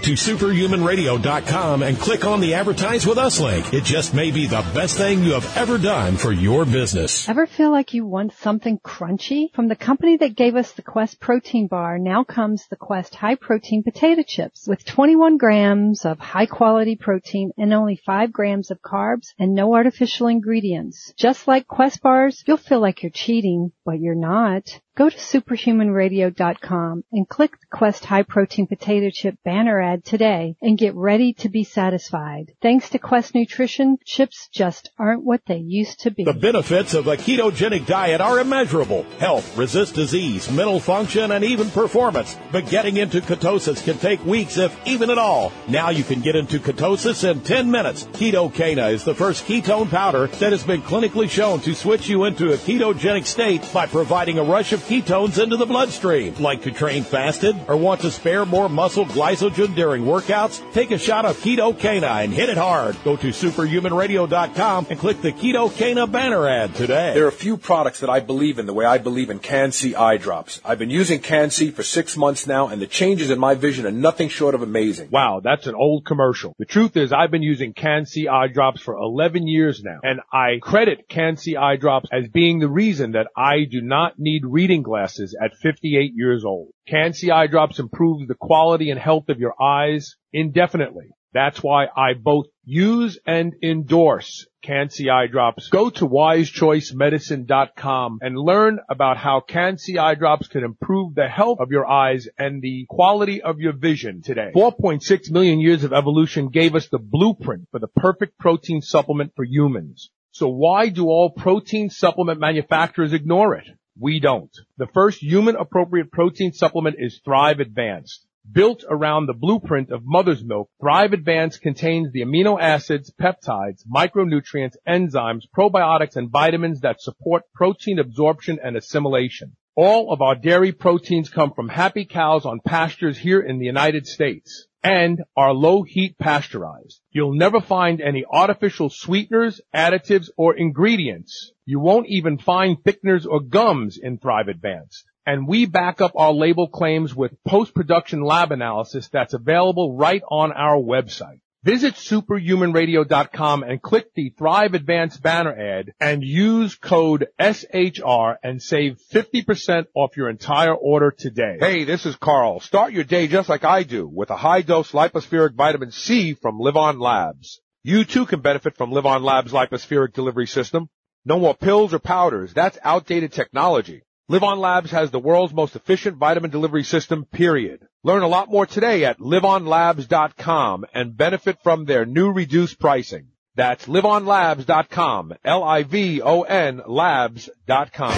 to superhuman radio dot com and click on the Advertise with Us link. It just may be the best thing you have ever done for your business. Ever feel like you want something crunchy? From the company that gave us the Quest protein bar, now comes the Quest high protein potato chips with twenty-one grams of high quality protein and only five grams of carbs and no artificial ingredients. Just like Quest bars, you'll feel like you're cheating, but you're not. Go to superhuman radio dot com and click the Quest High Protein Potato Chip banner ad today and get ready to be satisfied. Thanks to Quest Nutrition, chips just aren't what they used to be. The benefits of a ketogenic diet are immeasurable. Health, resist disease, mental function, and even performance. But getting into ketosis can take weeks, if even at all. Now you can get into ketosis in ten minutes. Ketocana is the first ketone powder that has been clinically shown to switch you into a ketogenic state by providing a rush of ketones into the bloodstream. Like to train fasted or want to spare more muscle glycogen during workouts? Take a shot of Ketocana and hit it hard. Go to superhuman radio dot com and click the Ketocana banner ad today. There are a few products that I believe in the way I believe in Can-C eye drops. I've been using Can-C for six months now, and the changes in my vision are nothing short of amazing. Wow, that's an old commercial. The truth is, I've been using Can-C eye drops for eleven years now, and I credit Can-C eye drops as being the reason that I do not need reading glasses at fifty-eight years old. Can-C eye drops improve the quality and health of your eyes indefinitely. That's why I both use and endorse Can-C eye drops. Go to wise choice medicine dot com and learn about how Can-C eye drops can improve the health of your eyes and the quality of your vision today. four point six million years of evolution gave us the blueprint for the perfect protein supplement for humans. So why do all protein supplement manufacturers ignore it? We don't. The first human-appropriate protein supplement is Thrive Advanced. Built around the blueprint of mother's milk, Thrive Advanced contains the amino acids, peptides, micronutrients, enzymes, probiotics, and vitamins that support protein absorption and assimilation. All of our dairy proteins come from happy cows on pastures here in the United States and are low-heat pasteurized. You'll never find any artificial sweeteners, additives, or ingredients. You won't even find thickeners or gums in Thrive Advanced. And we back up our label claims with post-production lab analysis that's available right on our website. Visit superhuman radio dot com and click the Thrive Advanced banner ad and use code S H R and save fifty percent off your entire order today. Hey, this is Carl. Start your day just like I do with a high-dose lipospheric vitamin C from Live On Labs. You too can benefit from Live On Labs' lipospheric delivery system. No more pills or powders. That's outdated technology. Live On Labs has the world's most efficient vitamin delivery system, period. Learn a lot more today at live on labs dot com and benefit from their new reduced pricing. That's live on labs dot com, L I V O N labs dot com.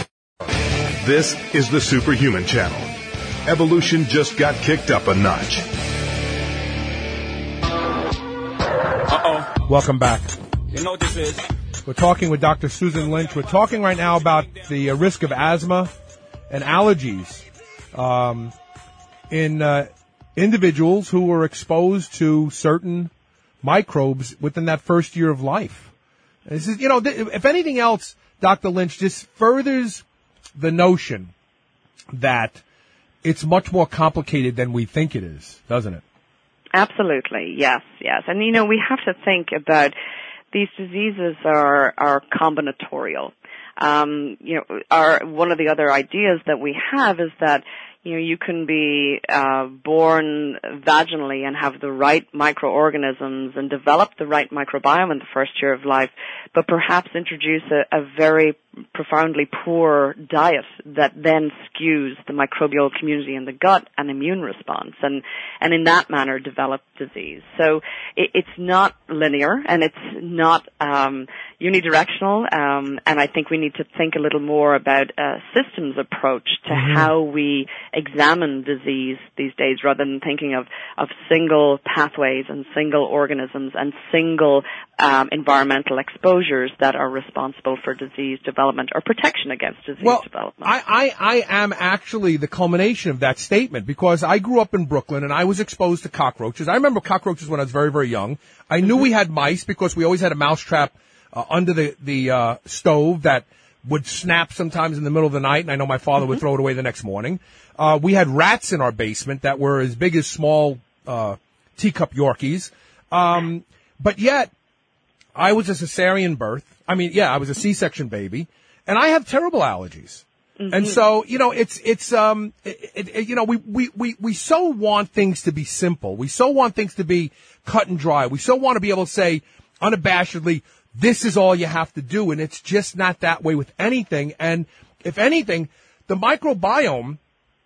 This is the Superhuman Channel. Evolution just got kicked up a notch. Uh-oh. Welcome back. You know what this is? We're talking with Doctor Susan Lynch. We're talking right now about the uh, risk of asthma and allergies um, in uh, individuals who were exposed to certain microbes within that first year of life. This is, you know, th- if anything else, Doctor Lynch, just furthers the notion that it's much more complicated than we think it is, doesn't it? Absolutely, yes, yes. And, you know, we have to think about these diseases are, are combinatorial. Um, you know, our, one of the other ideas that we have is that, you know, you can be uh, born vaginally and have the right microorganisms and develop the right microbiome in the first year of life, but perhaps introduce a, a very profoundly poor diet that then skews the microbial community in the gut and immune response, and, and in that manner develop disease. So it, it's not linear and it's not um, unidirectional, um, and I think we need to think a little more about a systems approach to mm-hmm. how we examine disease these days, rather than thinking of, of single pathways and single organisms and single um, environmental exposures that are responsible for disease development or protection against disease well, development. I, I, I am actually the culmination of that statement, because I grew up in Brooklyn and I was exposed to cockroaches. I remember cockroaches when I was very, very young. I knew mm-hmm. we had mice because we always had a mouse trap uh, under the, the uh, stove that would snap sometimes in the middle of the night, and I know my father mm-hmm. would throw it away the next morning. Uh, we had rats in our basement that were as big as small uh teacup Yorkies. Um, but yet, I was a cesarean birth. I mean, yeah, I was a C-section baby, and I have terrible allergies. Mm-hmm. And so, you know, it's, it's, um, it, it, you know, we, we, we, we so want things to be simple. We so want things to be cut and dry. We so want to be able to say unabashedly, this is all you have to do. And it's just not that way with anything. And if anything, the microbiome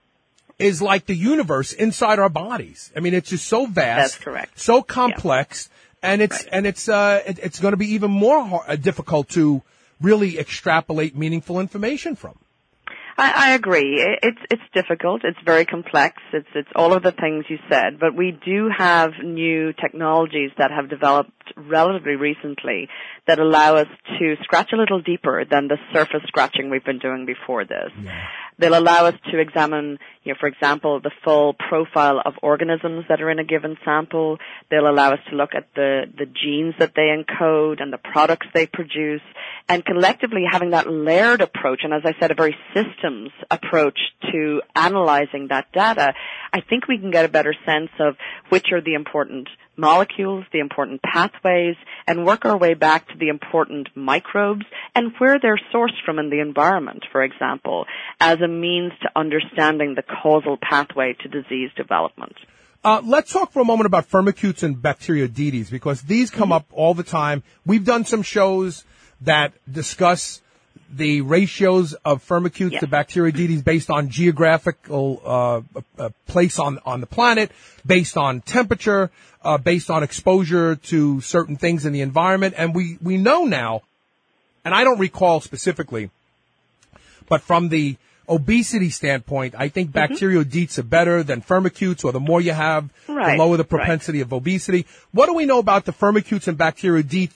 is like the universe inside our bodies. I mean, it's just so vast. That's correct. So complex. Yeah. And it's, right. and it's, uh, it, it's going to be even more hard, uh, difficult to really extrapolate meaningful information from. I, I agree. It's it's difficult. It's very complex. It's it's all of the things you said. But we do have new technologies that have developed relatively recently that allow us to scratch a little deeper than the surface scratching we've been doing before this. Yeah. They'll allow us to examine, you know, for example, the full profile of organisms that are in a given sample. They'll allow us to look at the, the genes that they encode and the products they produce. And collectively having that layered approach, and as I said, a very systems approach to analyzing that data, I think we can get a better sense of which are the important molecules, the important pathways, and work our way back to the important microbes and where they're sourced from in the environment, for example, as a means to understanding the causal pathway to disease development. Uh, let's talk for a moment about firmicutes and Bacteroidetes, because these come mm-hmm. up all the time. We've done some shows that discuss the ratios of firmicutes yeah. to Bacteroidetes based on geographical uh, uh, place on on the planet, based on temperature, uh, based on exposure to certain things in the environment. And we, we know now, and I don't recall specifically, but from the obesity standpoint, I think mm-hmm. Bacteroidetes are better than firmicutes, or the more you have, right. the lower the propensity right. of obesity. What do we know about the firmicutes and Bacteroidetes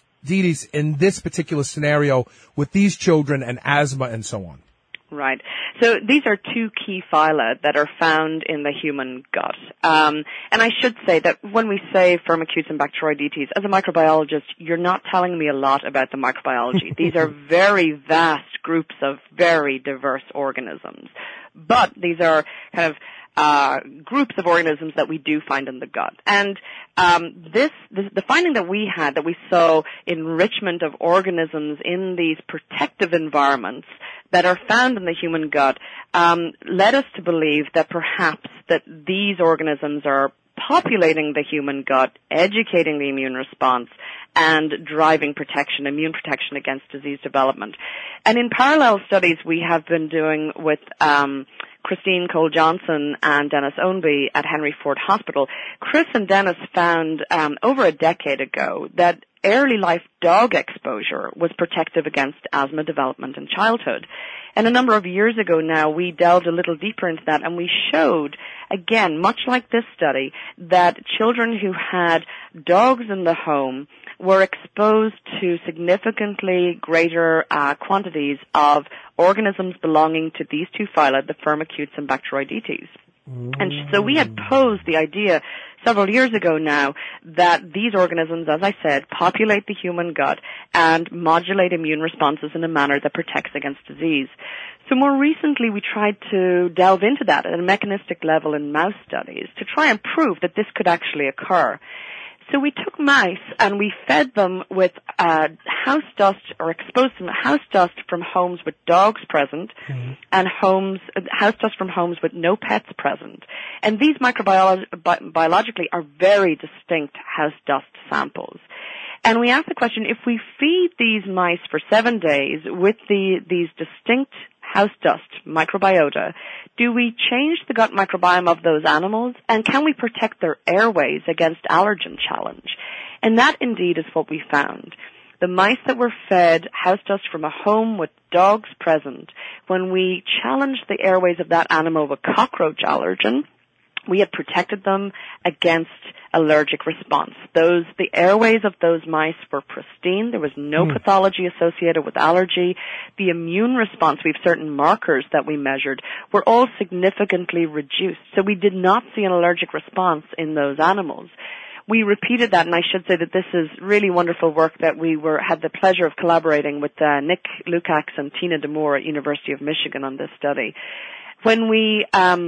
in this particular scenario with these children and asthma and so on? Right. So these are two key phyla that are found in the human gut. Um, and I should say that when we say firmicutes and Bacteroidetes, as a microbiologist, you're not telling me a lot about the microbiology. These are very vast groups of very diverse organisms. But these are kind of Uh, groups of organisms that we do find in the gut. And um, this, this, the finding that we had, that we saw enrichment of organisms in these protective environments that are found in the human gut, um, led us to believe that perhaps that these organisms are populating the human gut, educating the immune response, and driving protection, immune protection against disease development. And in parallel studies we have been doing with um, Christine Cole-Johnson and Dennis Ownby at Henry Ford Hospital, Chris and Dennis found um, over a decade ago that early life dog exposure was protective against asthma development in childhood. And a number of years ago now, we delved a little deeper into that, and we showed, again, much like this study, that children who had dogs in the home were exposed to significantly greater uh, quantities of organisms belonging to these two phyla, the firmicutes and Bacteroidetes. Mm. And so we had posed the idea several years ago now that these organisms, as I said, populate the human gut and modulate immune responses in a manner that protects against disease. So more recently we tried to delve into that at a mechanistic level in mouse studies to try and prove that this could actually occur. So we took mice and we fed them with uh, house dust or exposed them to house dust from homes with dogs present mm-hmm. and homes uh, house dust from homes with no pets present. And these microbiologically are very distinct house dust samples. And we asked the question, if we feed these mice for seven days with the, these distinct house dust microbiota, do we change the gut microbiome of those animals, and can we protect their airways against allergen challenge? And that indeed is what we found. The mice that were fed house dust from a home with dogs present, when we challenged the airways of that animal with cockroach allergen, we had protected them against allergic response. Those, the airways of those mice were pristine. There was no mm. pathology associated with allergy. The immune response, we have certain markers that we measured, were all significantly reduced. So we did not see an allergic response in those animals. We repeated that, and I should say that this is really wonderful work that we were had the pleasure of collaborating with uh, Nick Lukacs and Tina DeMoore at University of Michigan on this study. When we um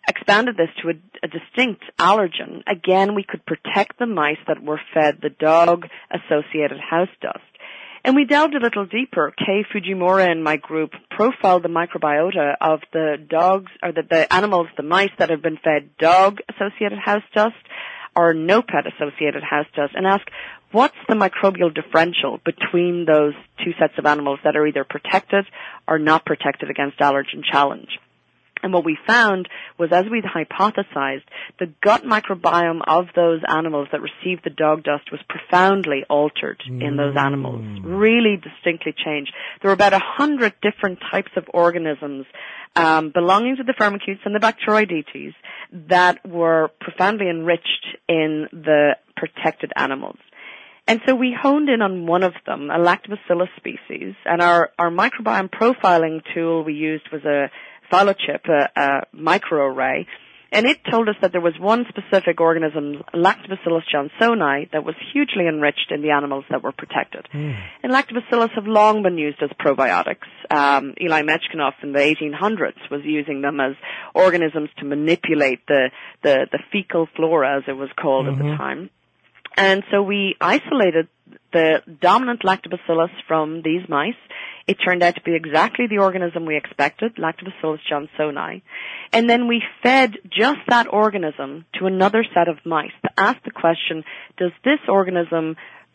expanded this to a, a distinct allergen, again, we could protect the mice that were fed the dog-associated house dust. And we delved a little deeper. Kei Fujimura and my group profiled the microbiota of the dogs, or the, the animals, the mice that have been fed dog-associated house dust or no pet-associated house dust, and asked, what's the microbial differential between those two sets of animals that are either protected or not protected against allergen challenge? And what we found was, as we'd hypothesized, the gut microbiome of those animals that received the dog dust was profoundly altered mm. in those animals, really distinctly changed. There were about a hundred different types of organisms um, belonging to the Firmicutes and the Bacteroidetes that were profoundly enriched in the protected animals. And so we honed in on one of them, a Lactobacillus species, and our, our microbiome profiling tool we used was a phylochip, a, a microarray, and it told us that there was one specific organism, Lactobacillus johnsoni, that was hugely enriched in the animals that were protected. Mm. And lactobacillus have long been used as probiotics. Um, Eli Metchnikoff in the eighteen hundreds was using them as organisms to manipulate the, the, the fecal flora, as it was called mm-hmm. at the time. And so we isolated the dominant lactobacillus from these mice. It turned out to be exactly the organism we expected, Lactobacillus johnsoni. And then we fed just that organism to another set of mice to ask the question, does this organism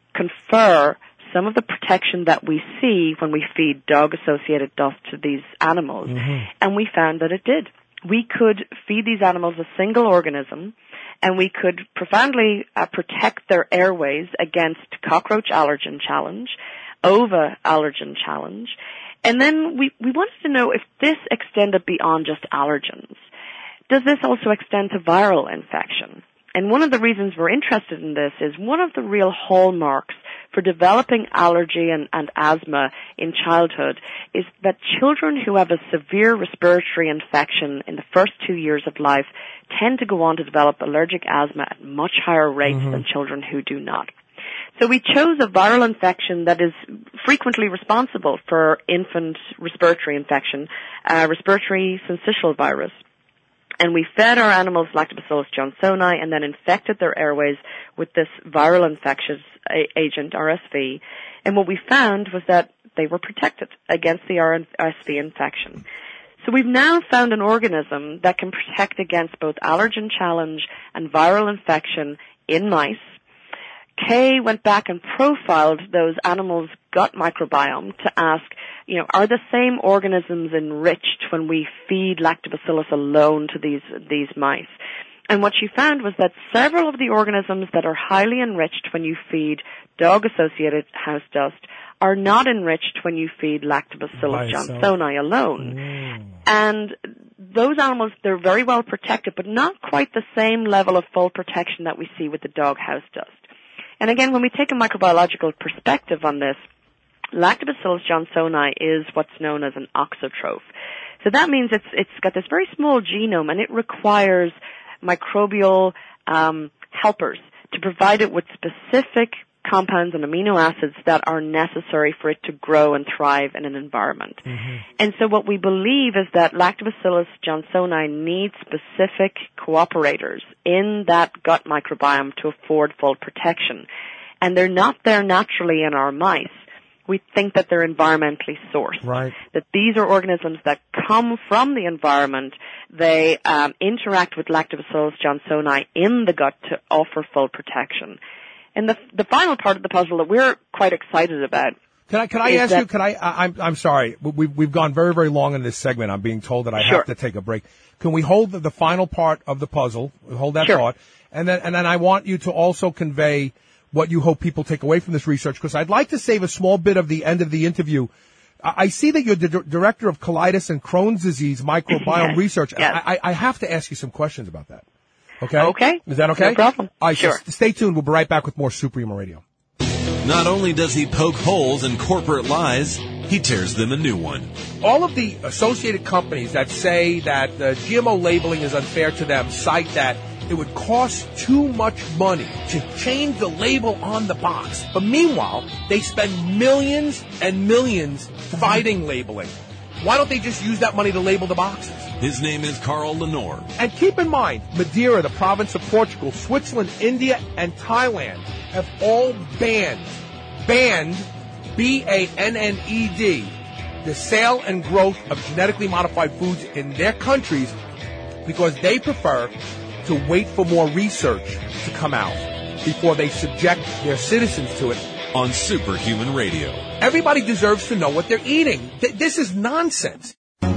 confer some of the protection that we see when we feed dog-associated dust to these animals? Mm-hmm. And we found that it did. We could feed these animals a single organism, and we could profoundly uh, protect their airways against cockroach allergen challenge, ova allergen challenge. And then we, we wanted to know if this extended beyond just allergens. Does this also extend to viral infection? And one of the reasons we're interested in this is one of the real hallmarks for developing allergy and, and asthma in childhood is that children who have a severe respiratory infection in the first two years of life tend to go on to develop allergic asthma at much higher rates mm-hmm. than children who do not. So we chose a viral infection that is frequently responsible for infant respiratory infection, uh, respiratory syncytial virus. And we fed our animals Lactobacillus johnsoni and then infected their airways with this viral infectious agent, R S V. And what we found was that they were protected against the R S V infection. So we've now found an organism that can protect against both allergen challenge and viral infection in mice. Kay went back and profiled those animals' gut microbiome to ask, you know, are the same organisms enriched when we feed Lactobacillus alone to these these mice? And what she found was that several of the organisms that are highly enriched when you feed dog-associated house dust are not enriched when you feed Lactobacillus johnsoni alone. Mm. And those animals, they're very well protected, but not quite the same level of full protection that we see with the dog house dust. And again, when we take a microbiological perspective on this, Lactobacillus johnsoni is what's known as an auxotroph. So that means it's it's got this very small genome, and it requires microbial um, helpers to provide it with specific compounds and amino acids that are necessary for it to grow and thrive in an environment. Mm-hmm. And so what we believe is that Lactobacillus johnsoni needs specific cooperators in that gut microbiome to afford full protection. And they're not there naturally in our mice. We think that they're environmentally sourced. Right. That these are organisms that come from the environment. They um, interact with Lactobacillus johnsoni in the gut to offer full protection. And the the final part of the puzzle that we're quite excited about. Can I can I ask you? Can I? I I'm I'm sorry. We've we've gone very very long in this segment. I'm being told that I sure. have to take a break. Can we hold the, the final part of the puzzle? Hold that sure. thought, and then and then I want you to also convey what you hope people take away from this research, because I'd like to save a small bit of the end of the interview. I, I see that you're the d- director of colitis and Crohn's disease microbiome yes. research. Yes. I, I have to ask you some questions about that. Okay? Okay. Is that okay? No problem. All right, sure. So stay tuned. We'll be right back with more Superhuman Radio. Not only does he poke holes in corporate lies, he tears them a new one. All of the associated companies that say that the G M O labeling is unfair to them cite that it would cost too much money to change the label on the box. But meanwhile, they spend millions and millions fighting labeling. Why don't they just use that money to label the boxes? His name is Carl Lenore. And keep in mind, Madeira, the province of Portugal, Switzerland, India, and Thailand have all banned, banned, B A N N E D, the sale and growth of genetically modified foods in their countries because they prefer to wait for more research to come out before they subject their citizens to it. On Superhuman Radio. Everybody deserves to know what they're eating. Th- this is nonsense.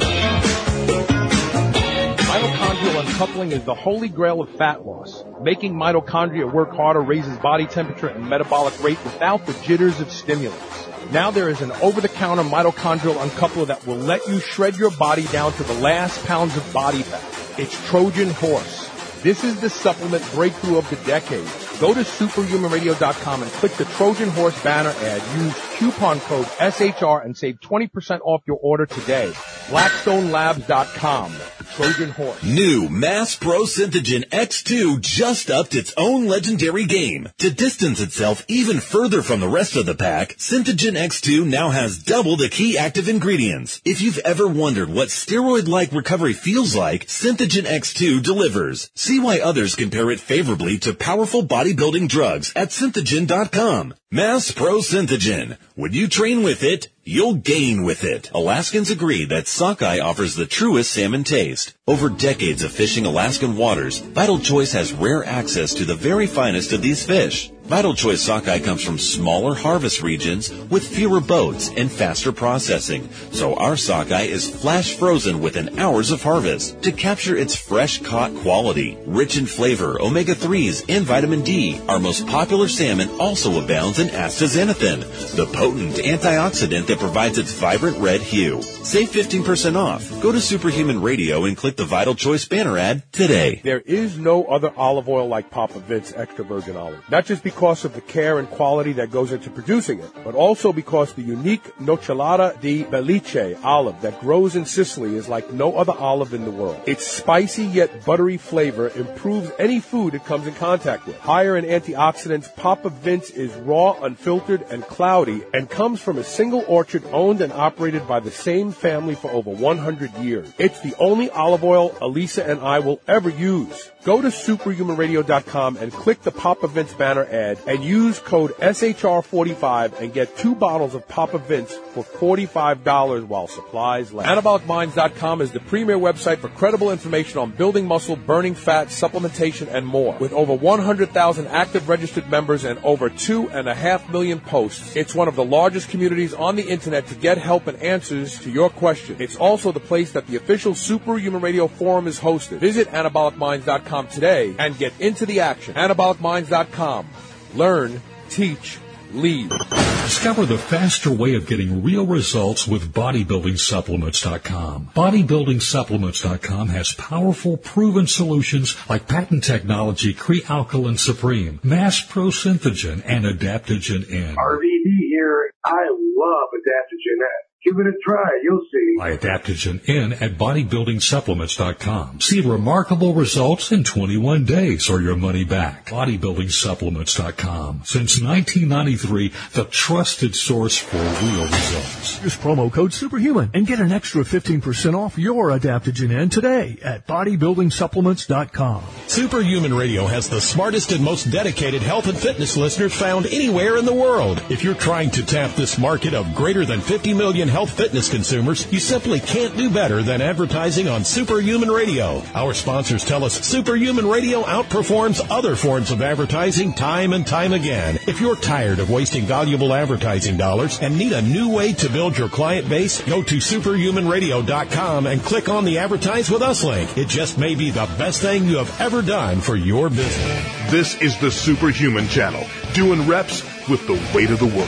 Mitochondrial uncoupling is the holy grail of fat loss. Making mitochondria work harder raises body temperature and metabolic rate without the jitters of stimulants. Now there is an over-the-counter mitochondrial uncoupler that will let you shred your body down to the last pounds of body fat. It's Trojan Horse. This is the supplement breakthrough of the decade. Go to superhuman radio dot com and click the Trojan Horse banner ad. Use coupon code S H R and save twenty percent off your order today. blackstone labs dot com. Trojan Horse. New Mass Pro Synthogen X two just upped its own legendary game. To distance itself even further from the rest of the pack, Synthogen X two now has double the key active ingredients. If you've ever wondered what steroid-like recovery feels like, Synthogen X two delivers. See why others compare it favorably to powerful bodybuilding drugs at synthogen dot com. Mass Pro Synthogen. When you train with it, you'll gain with it. Alaskans agree that sockeye offers the truest salmon taste. Over decades of fishing Alaskan waters, Vital Choice has rare access to the very finest of these fish. Vital Choice sockeye comes from smaller harvest regions with fewer boats and faster processing. So our sockeye is flash frozen within hours of harvest to capture its fresh caught quality. Rich in flavor, omega threes, and vitamin D, our most popular salmon also abounds in astaxanthin, the potent antioxidant that provides its vibrant red hue. Save fifteen percent off. Go to Superhuman Radio and click the Vital Choice banner ad today. There is no other olive oil like Papa Vince extra virgin olive. Not just because of the care and quality that goes into producing it, but also because the unique Nocellara di Belice olive that grows in Sicily is like no other olive in the world. Its spicy yet buttery flavor improves any food it comes in contact with. Higher in antioxidants, Papa Vince is raw, unfiltered, and cloudy, and comes from a single orchard owned and operated by the same family for over one hundred years. It's the only olive oil Elisa and I will ever use. Go to superhuman radio dot com and click the Papa Vince banner ad and use code S H R forty-five and get two bottles of Papa Vince for forty-five dollars while supplies last. anabolic minds dot com is the premier website for credible information on building muscle, burning fat, supplementation, and more. With over one hundred thousand active registered members and over two and a half million posts, it's one of the largest communities on the internet to get help and answers to your questions. It's also the place that the official Superhuman Radio Forum is hosted. Visit anabolic minds dot com today and get into the action. anabolic minds dot com. Learn, teach, lead. Discover the faster way of getting real results with bodybuilding supplements dot com. bodybuilding supplements dot com has powerful, proven solutions like patent technology Crealkaline Supreme, Mass Pro Synthogen, and Adaptogen N. R V D here. I love Adaptogen N. Give it a try. You'll see. Buy Adaptogen N at bodybuilding supplements dot com. See remarkable results in twenty-one days or your money back. bodybuilding supplements dot com. Since nineteen ninety-three, the trusted source for real results. Use promo code Superhuman and get an extra fifteen percent off your Adaptogen N today at bodybuilding supplements dot com. Superhuman Radio has the smartest and most dedicated health and fitness listeners found anywhere in the world. If you're trying to tap this market of greater than fifty million health fitness consumers, you simply can't do better than advertising on Superhuman Radio. Our sponsors tell us Superhuman Radio outperforms other forms of advertising time and time again. If you're tired of wasting valuable advertising dollars and need a new way to build your client base, go to superhuman radio dot com and click on the Advertise With Us link. It just may be the best thing you have ever done for your business. This is the Superhuman Channel, doing reps with the weight of the world.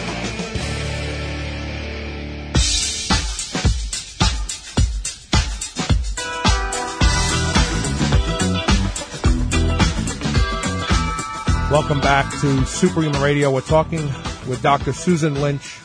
Welcome back to Superhuman Radio. We're talking with Doctor Susan Lynch.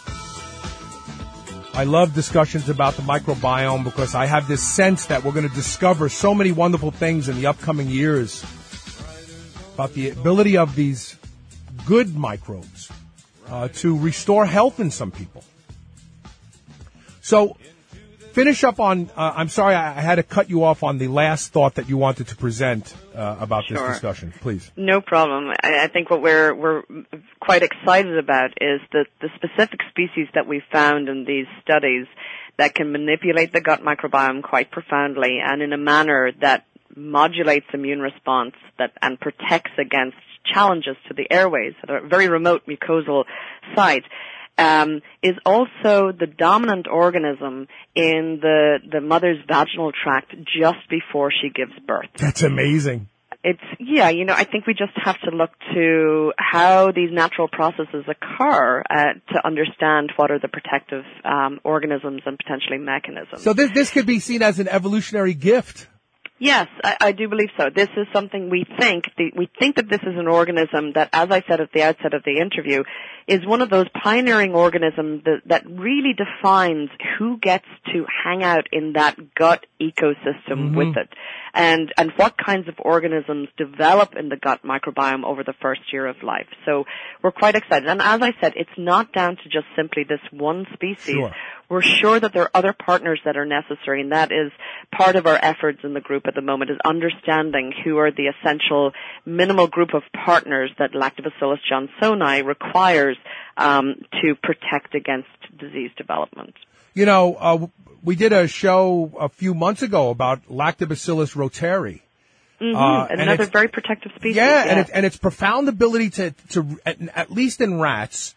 I love discussions about the microbiome because I have this sense that we're going to discover so many wonderful things in the upcoming years about the ability of these good microbes uh, to restore health in some people. So Finish up on, uh, I'm sorry, I, I had to cut you off on the last thought that you wanted to present uh, about Sure. this discussion. Please. No problem. I, I think what we're we're quite excited about is that the specific species that we found in these studies that can manipulate the gut microbiome quite profoundly and in a manner that modulates immune response that and protects against challenges to the airways at a very remote mucosal site. Um, is also the dominant organism in the the mother's vaginal tract just before she gives birth. That's amazing. It's, yeah, you know, I think we just have to look to how these natural processes occur uh, to understand what are the protective um, organisms and potentially mechanisms. So this this could be seen as an evolutionary gift. Yes, I, I do believe so. This is something we think, the, we think that this is an organism that, as I said at the outset of the interview, is one of those pioneering organisms that, that really defines who gets to hang out in that gut ecosystem mm-hmm. with it, and, and what kinds of organisms develop in the gut microbiome over the first year of life. So we're quite excited. And as I said, it's not down to just simply this one species. Sure. We're sure that there are other partners that are necessary, and that is part of our efforts in the group at the moment, is understanding who are the essential minimal group of partners that Lactobacillus johnsoni requires um, to protect against disease development. You know, uh, we did a show a few months ago about Lactobacillus rotari. Mm-hmm. Uh, Another very protective species. Yeah, yeah. and, it, and its profound ability to, to at, at least in rats,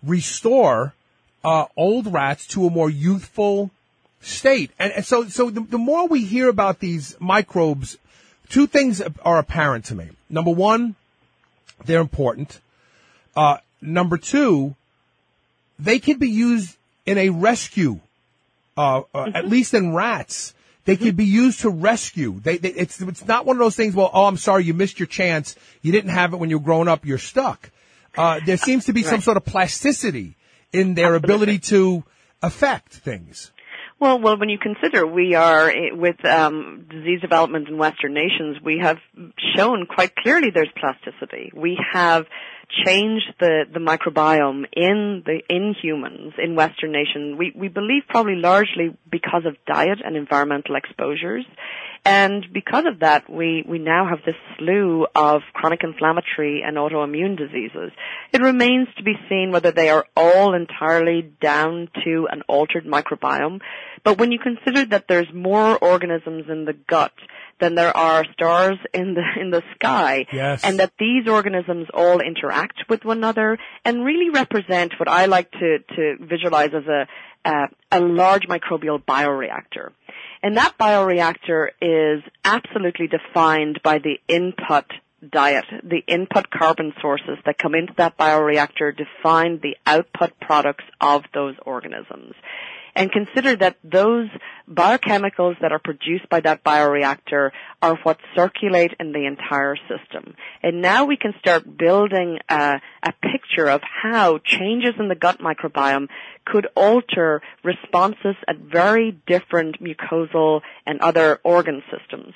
restore Uh, old rats to a more youthful state. And, and so, so the, the more we hear about these microbes, two things are apparent to me. Number one, they're important. Uh, number two, they can be used in a rescue, uh, uh mm-hmm. at least in rats. They mm-hmm. can be used to rescue. They, they, it's, it's not one of those things, well, oh, I'm sorry, you missed your chance. You didn't have it when you were growing up. You're stuck. Uh, there seems to be right. some sort of plasticity in their Absolutely. ability to affect things. Well, well, when you consider we are, with um, disease development in Western nations, we have shown quite clearly there's plasticity. We have changed the, the microbiome in the in humans in Western nations. We, we believe probably largely because of diet and environmental exposures. And because of that, we, we now have this slew of chronic inflammatory and autoimmune diseases. It remains to be seen whether they are all entirely down to an altered microbiome. But when you consider that there's more organisms in the gut than there are stars in the in the sky, yes. and that these organisms all interact with one another and really represent what I like to, to visualize as a, uh, a large microbial bioreactor. And that bioreactor is absolutely defined by the input diet. The input carbon sources that come into that bioreactor define the output products of those organisms. And consider that those biochemicals that are produced by that bioreactor are what circulate in the entire system. And now we can start building a, a picture of how changes in the gut microbiome could alter responses at very different mucosal and other organ systems.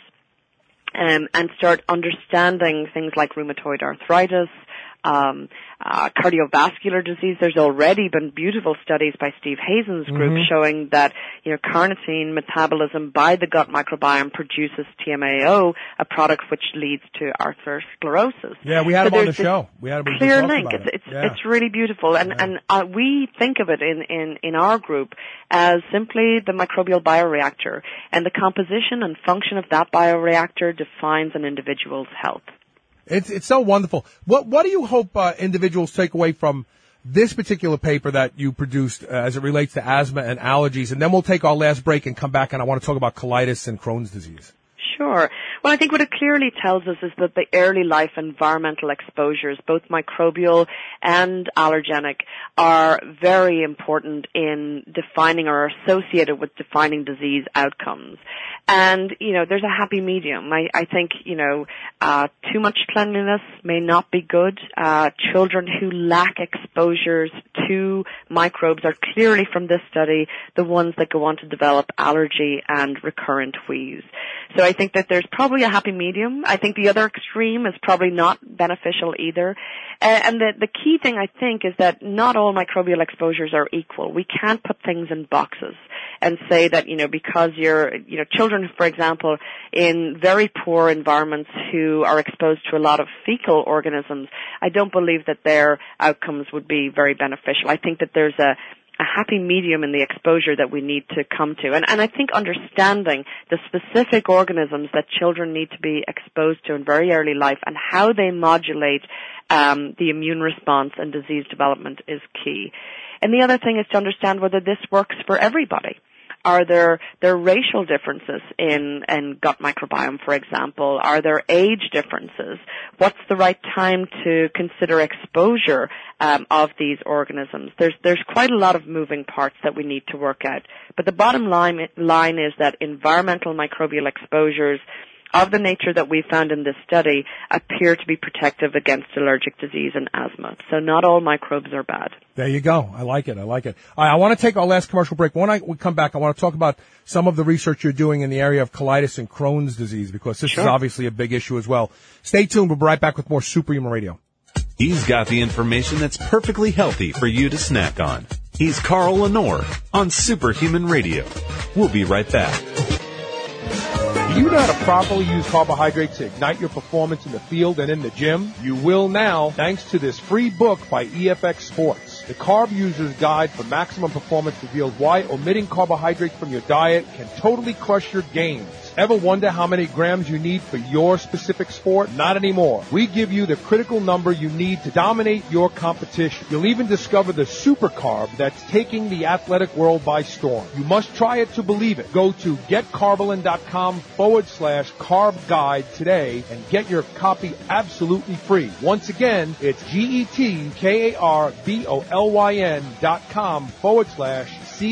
Um, and start understanding things like rheumatoid arthritis, Um, uh, cardiovascular disease. There's already been beautiful studies by Steve Hazen's group mm-hmm. showing that, you know, carnitine metabolism by the gut microbiome produces T M A O, a product which leads to atherosclerosis. Yeah, we had so him on the show. We had him clear link. About it's it. it's, yeah. it's really beautiful, and yeah. and uh, we think of it in in in our group as simply the microbial bioreactor, and the composition and function of that bioreactor defines an individual's health. It's it's so wonderful. What what do you hope uh, individuals take away from this particular paper that you produced uh, as it relates to asthma and allergies? And then we'll take our last break and come back, and I want to talk about colitis and Crohn's disease. Sure. Well, I think what it clearly tells us is that the early life environmental exposures, both microbial and allergenic, are very important in defining or associated with defining disease outcomes. And, you know, there's a happy medium. I, I think, you know, uh, too much cleanliness may not be good. Uh, children who lack exposures to microbes are clearly from this study the ones that go on to develop allergy and recurrent wheeze. So I think that there's probably probably a happy medium. I think the other extreme is probably not beneficial either. Uh, and the, the key thing, I think, is that not all microbial exposures are equal. We can't put things in boxes and say that, you know, because you're, you know, children, for example, in very poor environments who are exposed to a lot of fecal organisms, I don't believe that their outcomes would be very beneficial. I think that there's a a happy medium in the exposure that we need to come to. And, and I think understanding the specific organisms that children need to be exposed to in very early life and how they modulate um, the immune response and disease development is key. And the other thing is to understand whether this works for everybody. Are there, there racial differences in, in gut microbiome, for example? Are there age differences? What's the right time to consider exposure um, of these organisms? There's, there's quite a lot of moving parts that we need to work out. But the bottom line, line is that environmental microbial exposures of the nature that we found in this study appear to be protective against allergic disease and asthma. So not all microbes are bad. There you go. I like it. I like it. All right, I want to take our last commercial break. When I we come back, I want to talk about some of the research you're doing in the area of colitis and Crohn's disease, because this Sure. is obviously a big issue as well. Stay tuned. We'll be right back with more Superhuman Radio. He's got the information that's perfectly healthy for you to snack on. He's Carl Lenore on Superhuman Radio. We'll be right back. Do you know how to properly use carbohydrates to ignite your performance in the field and in the gym? You will now, thanks to this free book by E F X Sports. The Carb User's Guide for Maximum Performance reveals why omitting carbohydrates from your diet can totally crush your gains. Ever wonder how many grams you need for your specific sport? Not anymore. We give you the critical number you need to dominate your competition. You'll even discover the super carb that's taking the athletic world by storm. You must try it to believe it. Go to getcarbolin.com forward slash carb guide today and get your copy absolutely free. Once again, it's G-E-T-K-A-R-B-O-L-Y-N dot com forward slash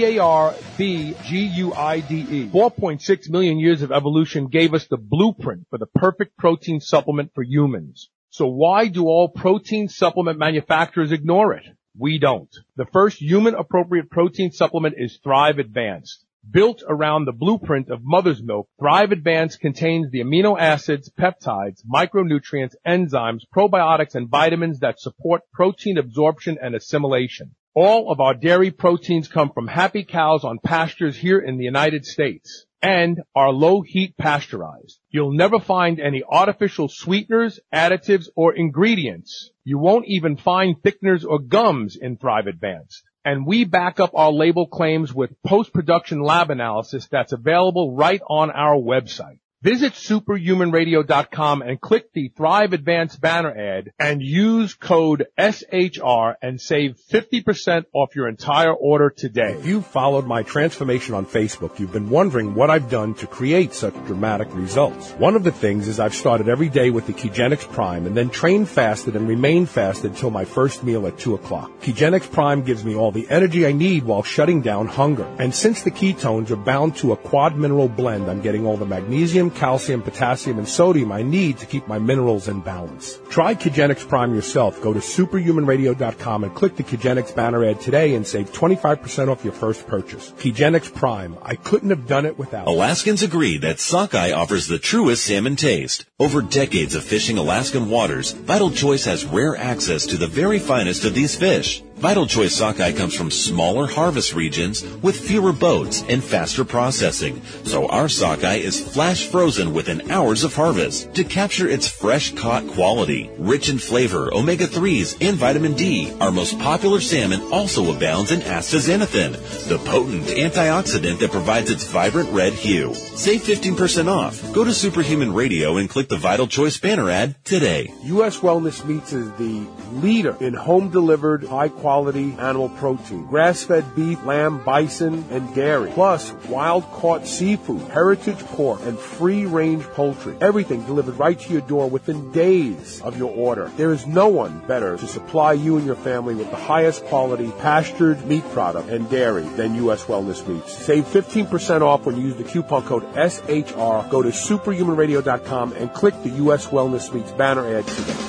C-A-R-B-G-U-I-D-E. four point six million years of evolution gave us the blueprint for the perfect protein supplement for humans. So why do all protein supplement manufacturers ignore it? We don't. The first human-appropriate protein supplement is Thrive Advanced. Built around the blueprint of mother's milk, Thrive Advanced contains the amino acids, peptides, micronutrients, enzymes, probiotics, and vitamins that support protein absorption and assimilation. All of our dairy proteins come from happy cows on pastures here in the United States and are low heat pasteurized. You'll never find any artificial sweeteners, additives, or ingredients. You won't even find thickeners or gums in Thrive Advanced. And we back up our label claims with post-production lab analysis that's available right on our website. Visit superhuman radio dot com and click the Thrive Advanced banner ad and use code S H R and save fifty percent off your entire order today. If you followed my transformation on Facebook, you've been wondering what I've done to create such dramatic results. One of the things is I've started every day with the Kegenix Prime and then trained fasted and remained fasted until my first meal at two o'clock. Kegenix Prime gives me all the energy I need while shutting down hunger. And since the ketones are bound to a quad mineral blend, I'm getting all the magnesium, calcium, potassium, and sodium I need to keep my minerals in balance. Try Kegenix Prime yourself. Go to superhuman radio dot com and click the Kegenix banner ad today and save twenty-five percent off your first purchase. Kegenix Prime. I couldn't have done it without it. Alaskans agree that Sockeye offers the truest salmon taste. Over decades of fishing Alaskan waters, Vital Choice has rare access to the very finest of these fish. Vital Choice Sockeye comes from smaller harvest regions with fewer boats and faster processing, so our sockeye is flash frozen within hours of harvest to capture its fresh caught quality. Rich in flavor, omega threes, and vitamin D, our most popular salmon also abounds in astaxanthin, the potent antioxidant that provides its vibrant red hue. Save fifteen percent off. Go to Superhuman Radio and click the Vital Choice banner ad today. U S Wellness Meats is the leader in home-delivered, high-quality animal protein. Grass-fed beef, lamb, bison, and dairy. Plus, wild-caught seafood, heritage pork, and free-range poultry. Everything delivered right to your door within days of your order. There is no one better to supply you and your family with the highest quality pastured meat product and dairy than U S Wellness Meats. Save fifteen percent off when you use the coupon code S H R. Go to superhuman radio dot com and click the U S Wellness Meats banner ad today.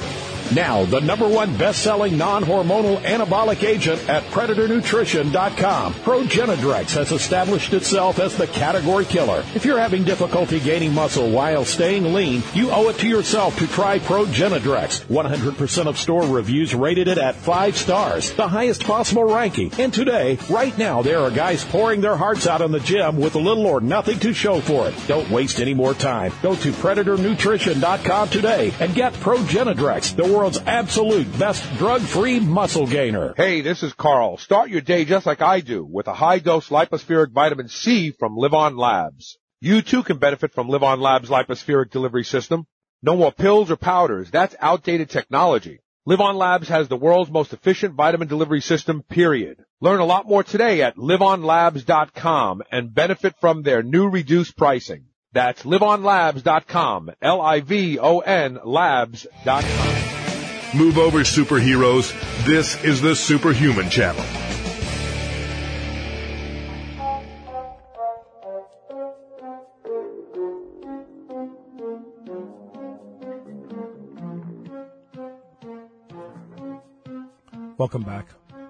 Now, the number one best-selling non-hormonal anabolic agent at Predator Nutrition dot com. Progenadrex has established itself as the category killer. If you're having difficulty gaining muscle while staying lean, you owe it to yourself to try Progenadrex. one hundred percent of store reviews rated it at five stars, the highest possible ranking. And today, right now, there are guys pouring their hearts out in the gym with little or nothing to show for it. Don't waste any more time. Go to Predator Nutrition dot com today and get Progenadrex, the world's absolute best drug-free muscle gainer. Hey, this is Carl. Start your day just like I do with a high-dose lipospheric vitamin C from Live On Labs. You too can benefit from Live On Labs' lipospheric delivery system. No more pills or powders. That's outdated technology. Live On Labs has the world's most efficient vitamin delivery system, period. Learn a lot more today at live on labs dot com and benefit from their new reduced pricing. That's live on labs dot com, L I V O N labs dot com. Move over, superheroes. This is the Superhuman Channel. Welcome back.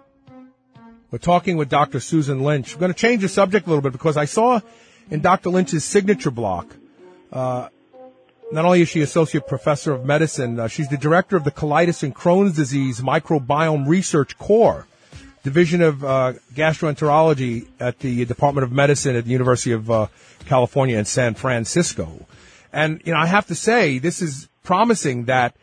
We're talking with Doctor Susan Lynch. We're going to change the subject a little bit because I saw in Doctor Lynch's signature block, uh, not only is she Associate Professor of Medicine, uh, she's the Director of the Colitis and Crohn's Disease Microbiome Research Core, Division of uh, Gastroenterology at the Department of Medicine at the University of uh, California in San Francisco. And, you know, I have to say, this is promising that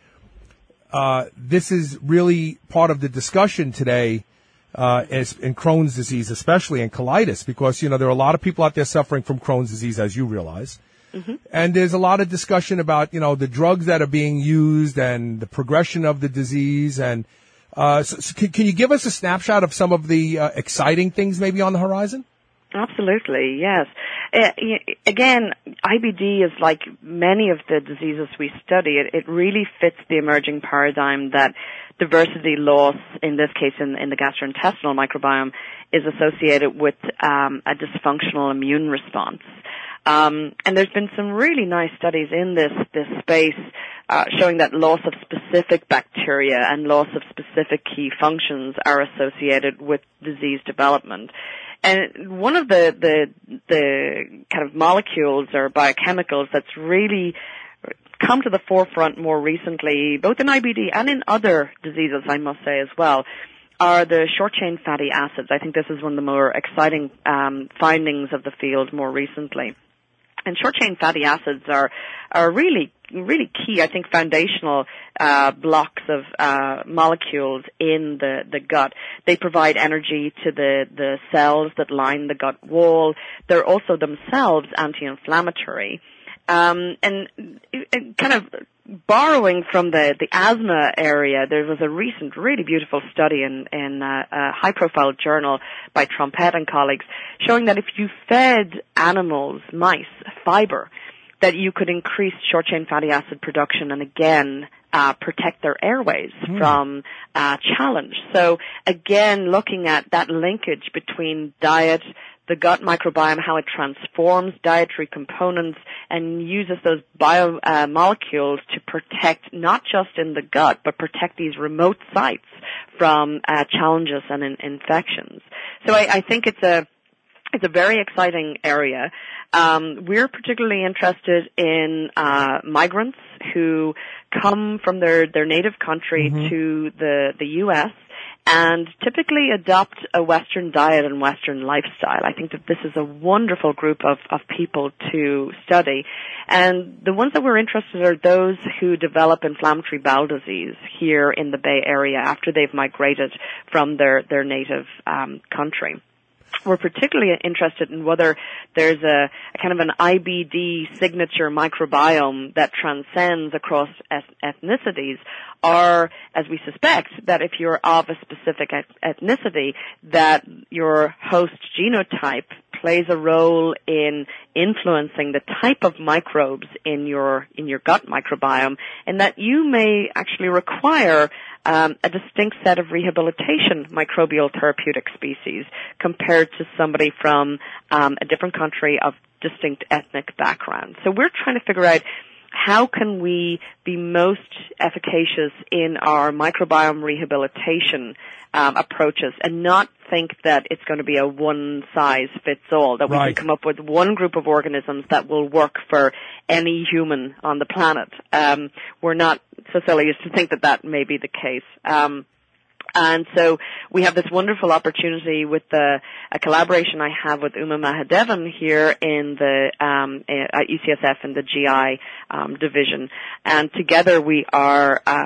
uh, this is really part of the discussion today uh, in Crohn's disease, especially in colitis, because, you know, there are a lot of people out there suffering from Crohn's disease, as you realize. Mm-hmm. And there's a lot of discussion about, you know, the drugs that are being used and the progression of the disease. And uh, so, so can, can you give us a snapshot of some of the uh, exciting things maybe on the horizon? Absolutely, yes. Uh, again, I B D is like many of the diseases we study. It, it really fits the emerging paradigm that diversity loss, in this case in, in the gastrointestinal microbiome, is associated with um, a dysfunctional immune response. Um, and there's been some really nice studies in this, this space, uh, showing that loss of specific bacteria and loss of specific key functions are associated with disease development. And one of the, the, the kind of molecules or biochemicals that's really come to the forefront more recently, both in I B D and in other diseases, I must say as well, are the short-chain fatty acids. I think this is one of the more exciting um, findings of the field more recently. And short-chain fatty acids are are really, really key, I think, foundational uh, blocks of uh, molecules in the, the gut. They provide energy to the, the cells that line the gut wall. They're also themselves anti-inflammatory. Um, and it, kind of borrowing from the, the asthma area, there was a recent really beautiful study in, in a, a high-profile journal by Trompet and colleagues showing that if you fed animals, mice, fiber, that you could increase short-chain fatty acid production and again uh, protect their airways mm. from uh, challenge. So again, looking at that linkage between diet, the gut microbiome, how it transforms dietary components and uses those biomolecules uh, to protect not just in the gut, but protect these remote sites from uh, challenges and in- infections. So I, I think it's a it's a very exciting area. Um, we're particularly interested in uh, migrants who come from their, their native country mm-hmm. to the, the U S and typically adopt a Western diet and Western lifestyle. I think that this is a wonderful group of, of people to study. And the ones that we're interested in are those who develop inflammatory bowel disease here in the Bay Area after they've migrated from their, their native um, country. We're particularly interested in whether there's a, a kind of an I B D signature microbiome that transcends across ethnicities, or, as we suspect, that if you're of a specific ethnicity, that your host genotype plays a role in influencing the type of microbes in your in your gut microbiome, and that you may actually require um, a distinct set of rehabilitation microbial therapeutic species compared to somebody from um, a different country of distinct ethnic background. So we're trying to figure out how can we be most efficacious in our microbiome rehabilitation um, approaches and not think that it's going to be a one-size-fits-all, that we Right. can come up with one group of organisms that will work for any human on the planet. Um, we're not so silly as to think that that may be the case. Um, And so we have this wonderful opportunity with the, a collaboration I have with Uma Mahadevan here in the um, at U C S F in the G I um, division. And together we are uh,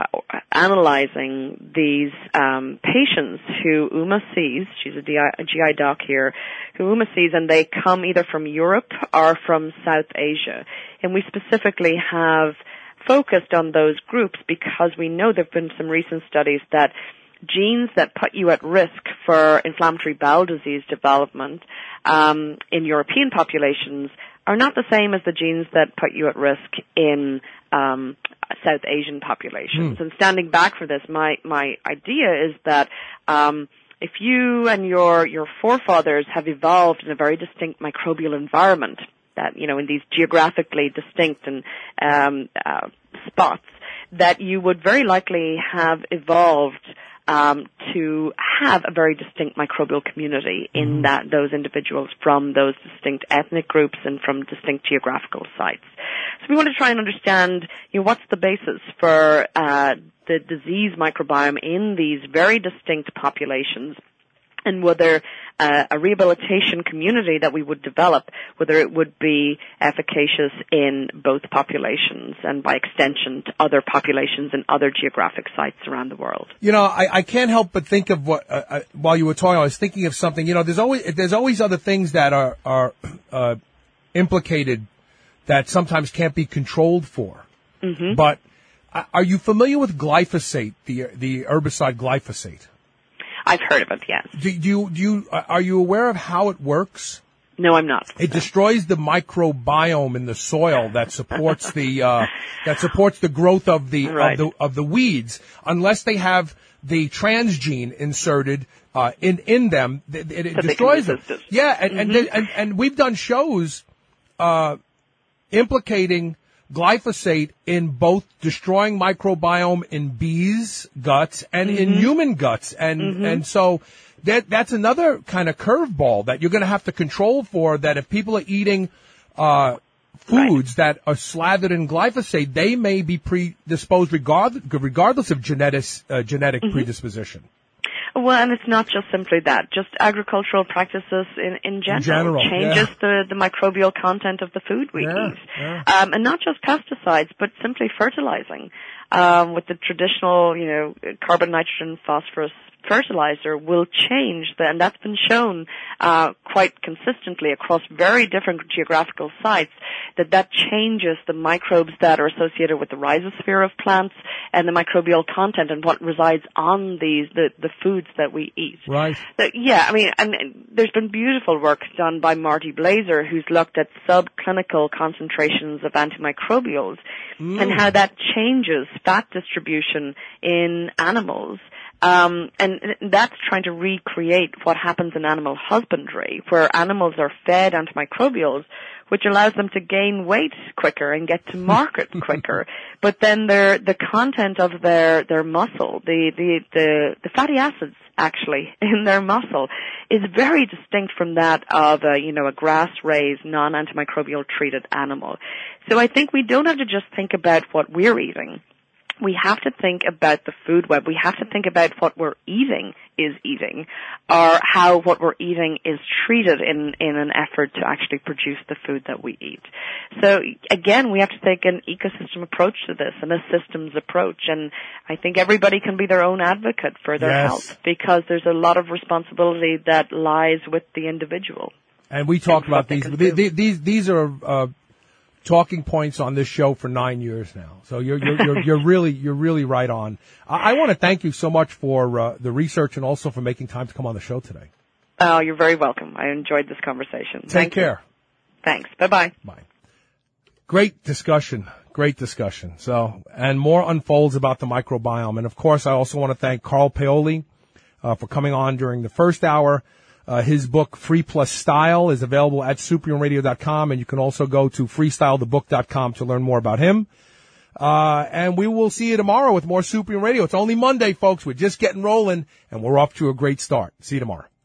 analyzing these um, patients who Uma sees. She's a, D I, a G I doc here, who Uma sees, and they come either from Europe or from South Asia. And we specifically have focused on those groups because we know there have been some recent studies that genes that put you at risk for inflammatory bowel disease development um, in European populations are not the same as the genes that put you at risk in um, South Asian populations. Mm. And standing back for this, my my idea is that um, if you and your your forefathers have evolved in a very distinct microbial environment, that you know in these geographically distinct and um, uh, spots, that you would very likely have evolved Um, to have a very distinct microbial community in that those individuals from those distinct ethnic groups and from distinct geographical sites. So we want to try and understand, you know, what's the basis for uh, the disease microbiome in these very distinct populations, and whether uh, a rehabilitation community that we would develop, whether it would be efficacious in both populations and by extension to other populations and other geographic sites around the world. You know, I, I can't help but think of what, uh, uh, while you were talking, I was thinking of something, you know, there's always, there's always other things that are, are, uh, implicated that sometimes can't be controlled for. Mm-hmm. But uh, are you familiar with glyphosate, the, the herbicide glyphosate? I've heard of it, yes. Do, do you, do you, are you aware of how it works? No, I'm not. It destroys the microbiome in the soil that supports the, uh, that supports the growth of the, right. of the, of the weeds, unless they have the transgene inserted, uh, in, in them. It, it, it so destroys them. It. Yeah, and, mm-hmm. and, and, and we've done shows, uh, implicating glyphosate in both destroying microbiome in bees' guts and mm-hmm. in human guts. And, mm-hmm. and so that, that's another kind of curveball that you're going to have to control for, that if people are eating, uh, foods right. that are slathered in glyphosate, they may be predisposed regard, regardless of genetic, uh, genetic mm-hmm. predisposition. Well, and it's not just simply that. Just agricultural practices in, in general, in general changes yeah. the, the microbial content of the food we yeah, eat. Yeah. Um, and not just pesticides, but simply fertilizing. Um, with the traditional, you know, carbon, nitrogen, phosphorus fertilizer will change, the, and that's been shown uh, quite consistently across very different geographical sites, that that changes the microbes that are associated with the rhizosphere of plants and the microbial content and what resides on these the, the foods that we eat. Right. So, yeah, I mean, and there's been beautiful work done by Marty Blazer, who's looked at subclinical concentrations of antimicrobials mm. and how that changes fat distribution in animals. Um, and that's trying to recreate what happens in animal husbandry, where animals are fed antimicrobials, which allows them to gain weight quicker and get to market quicker. But then their, the content of their, their muscle, the, the, the, the fatty acids actually in their muscle is very distinct from that of a, you know, a grass-raised, non-antimicrobial treated animal. So I think we don't have to just think about what we're eating. We have to think about the food web. We have to think about what we're eating is eating, or how what we're eating is treated in, in an effort to actually produce the food that we eat. So again, we have to take an ecosystem approach to this and a systems approach. And I think everybody can be their own advocate for their yes. health, because there's a lot of responsibility that lies with the individual. And we talked about these, these, these, these are, uh, talking points on this show for nine years now. So you're, you're, you're, you're really, you're really right on. I, I want to thank you so much for, uh, the research and also for making time to come on the show today. Oh, you're very welcome. I enjoyed this conversation. Take Thank care. You. Thanks. Bye-bye. Bye. Great discussion. Great discussion. So, and more unfolds about the microbiome. And of course, I also want to thank Carl Paoli, uh, for coming on during the first hour. Uh, his book, Free Plus Style, is available at superhuman radio dot com, and you can also go to freestyle the book dot com to learn more about him. Uh, and we will see you tomorrow with more Superhuman Radio. It's only Monday, folks. We're just getting rolling, and we're off to a great start. See you tomorrow.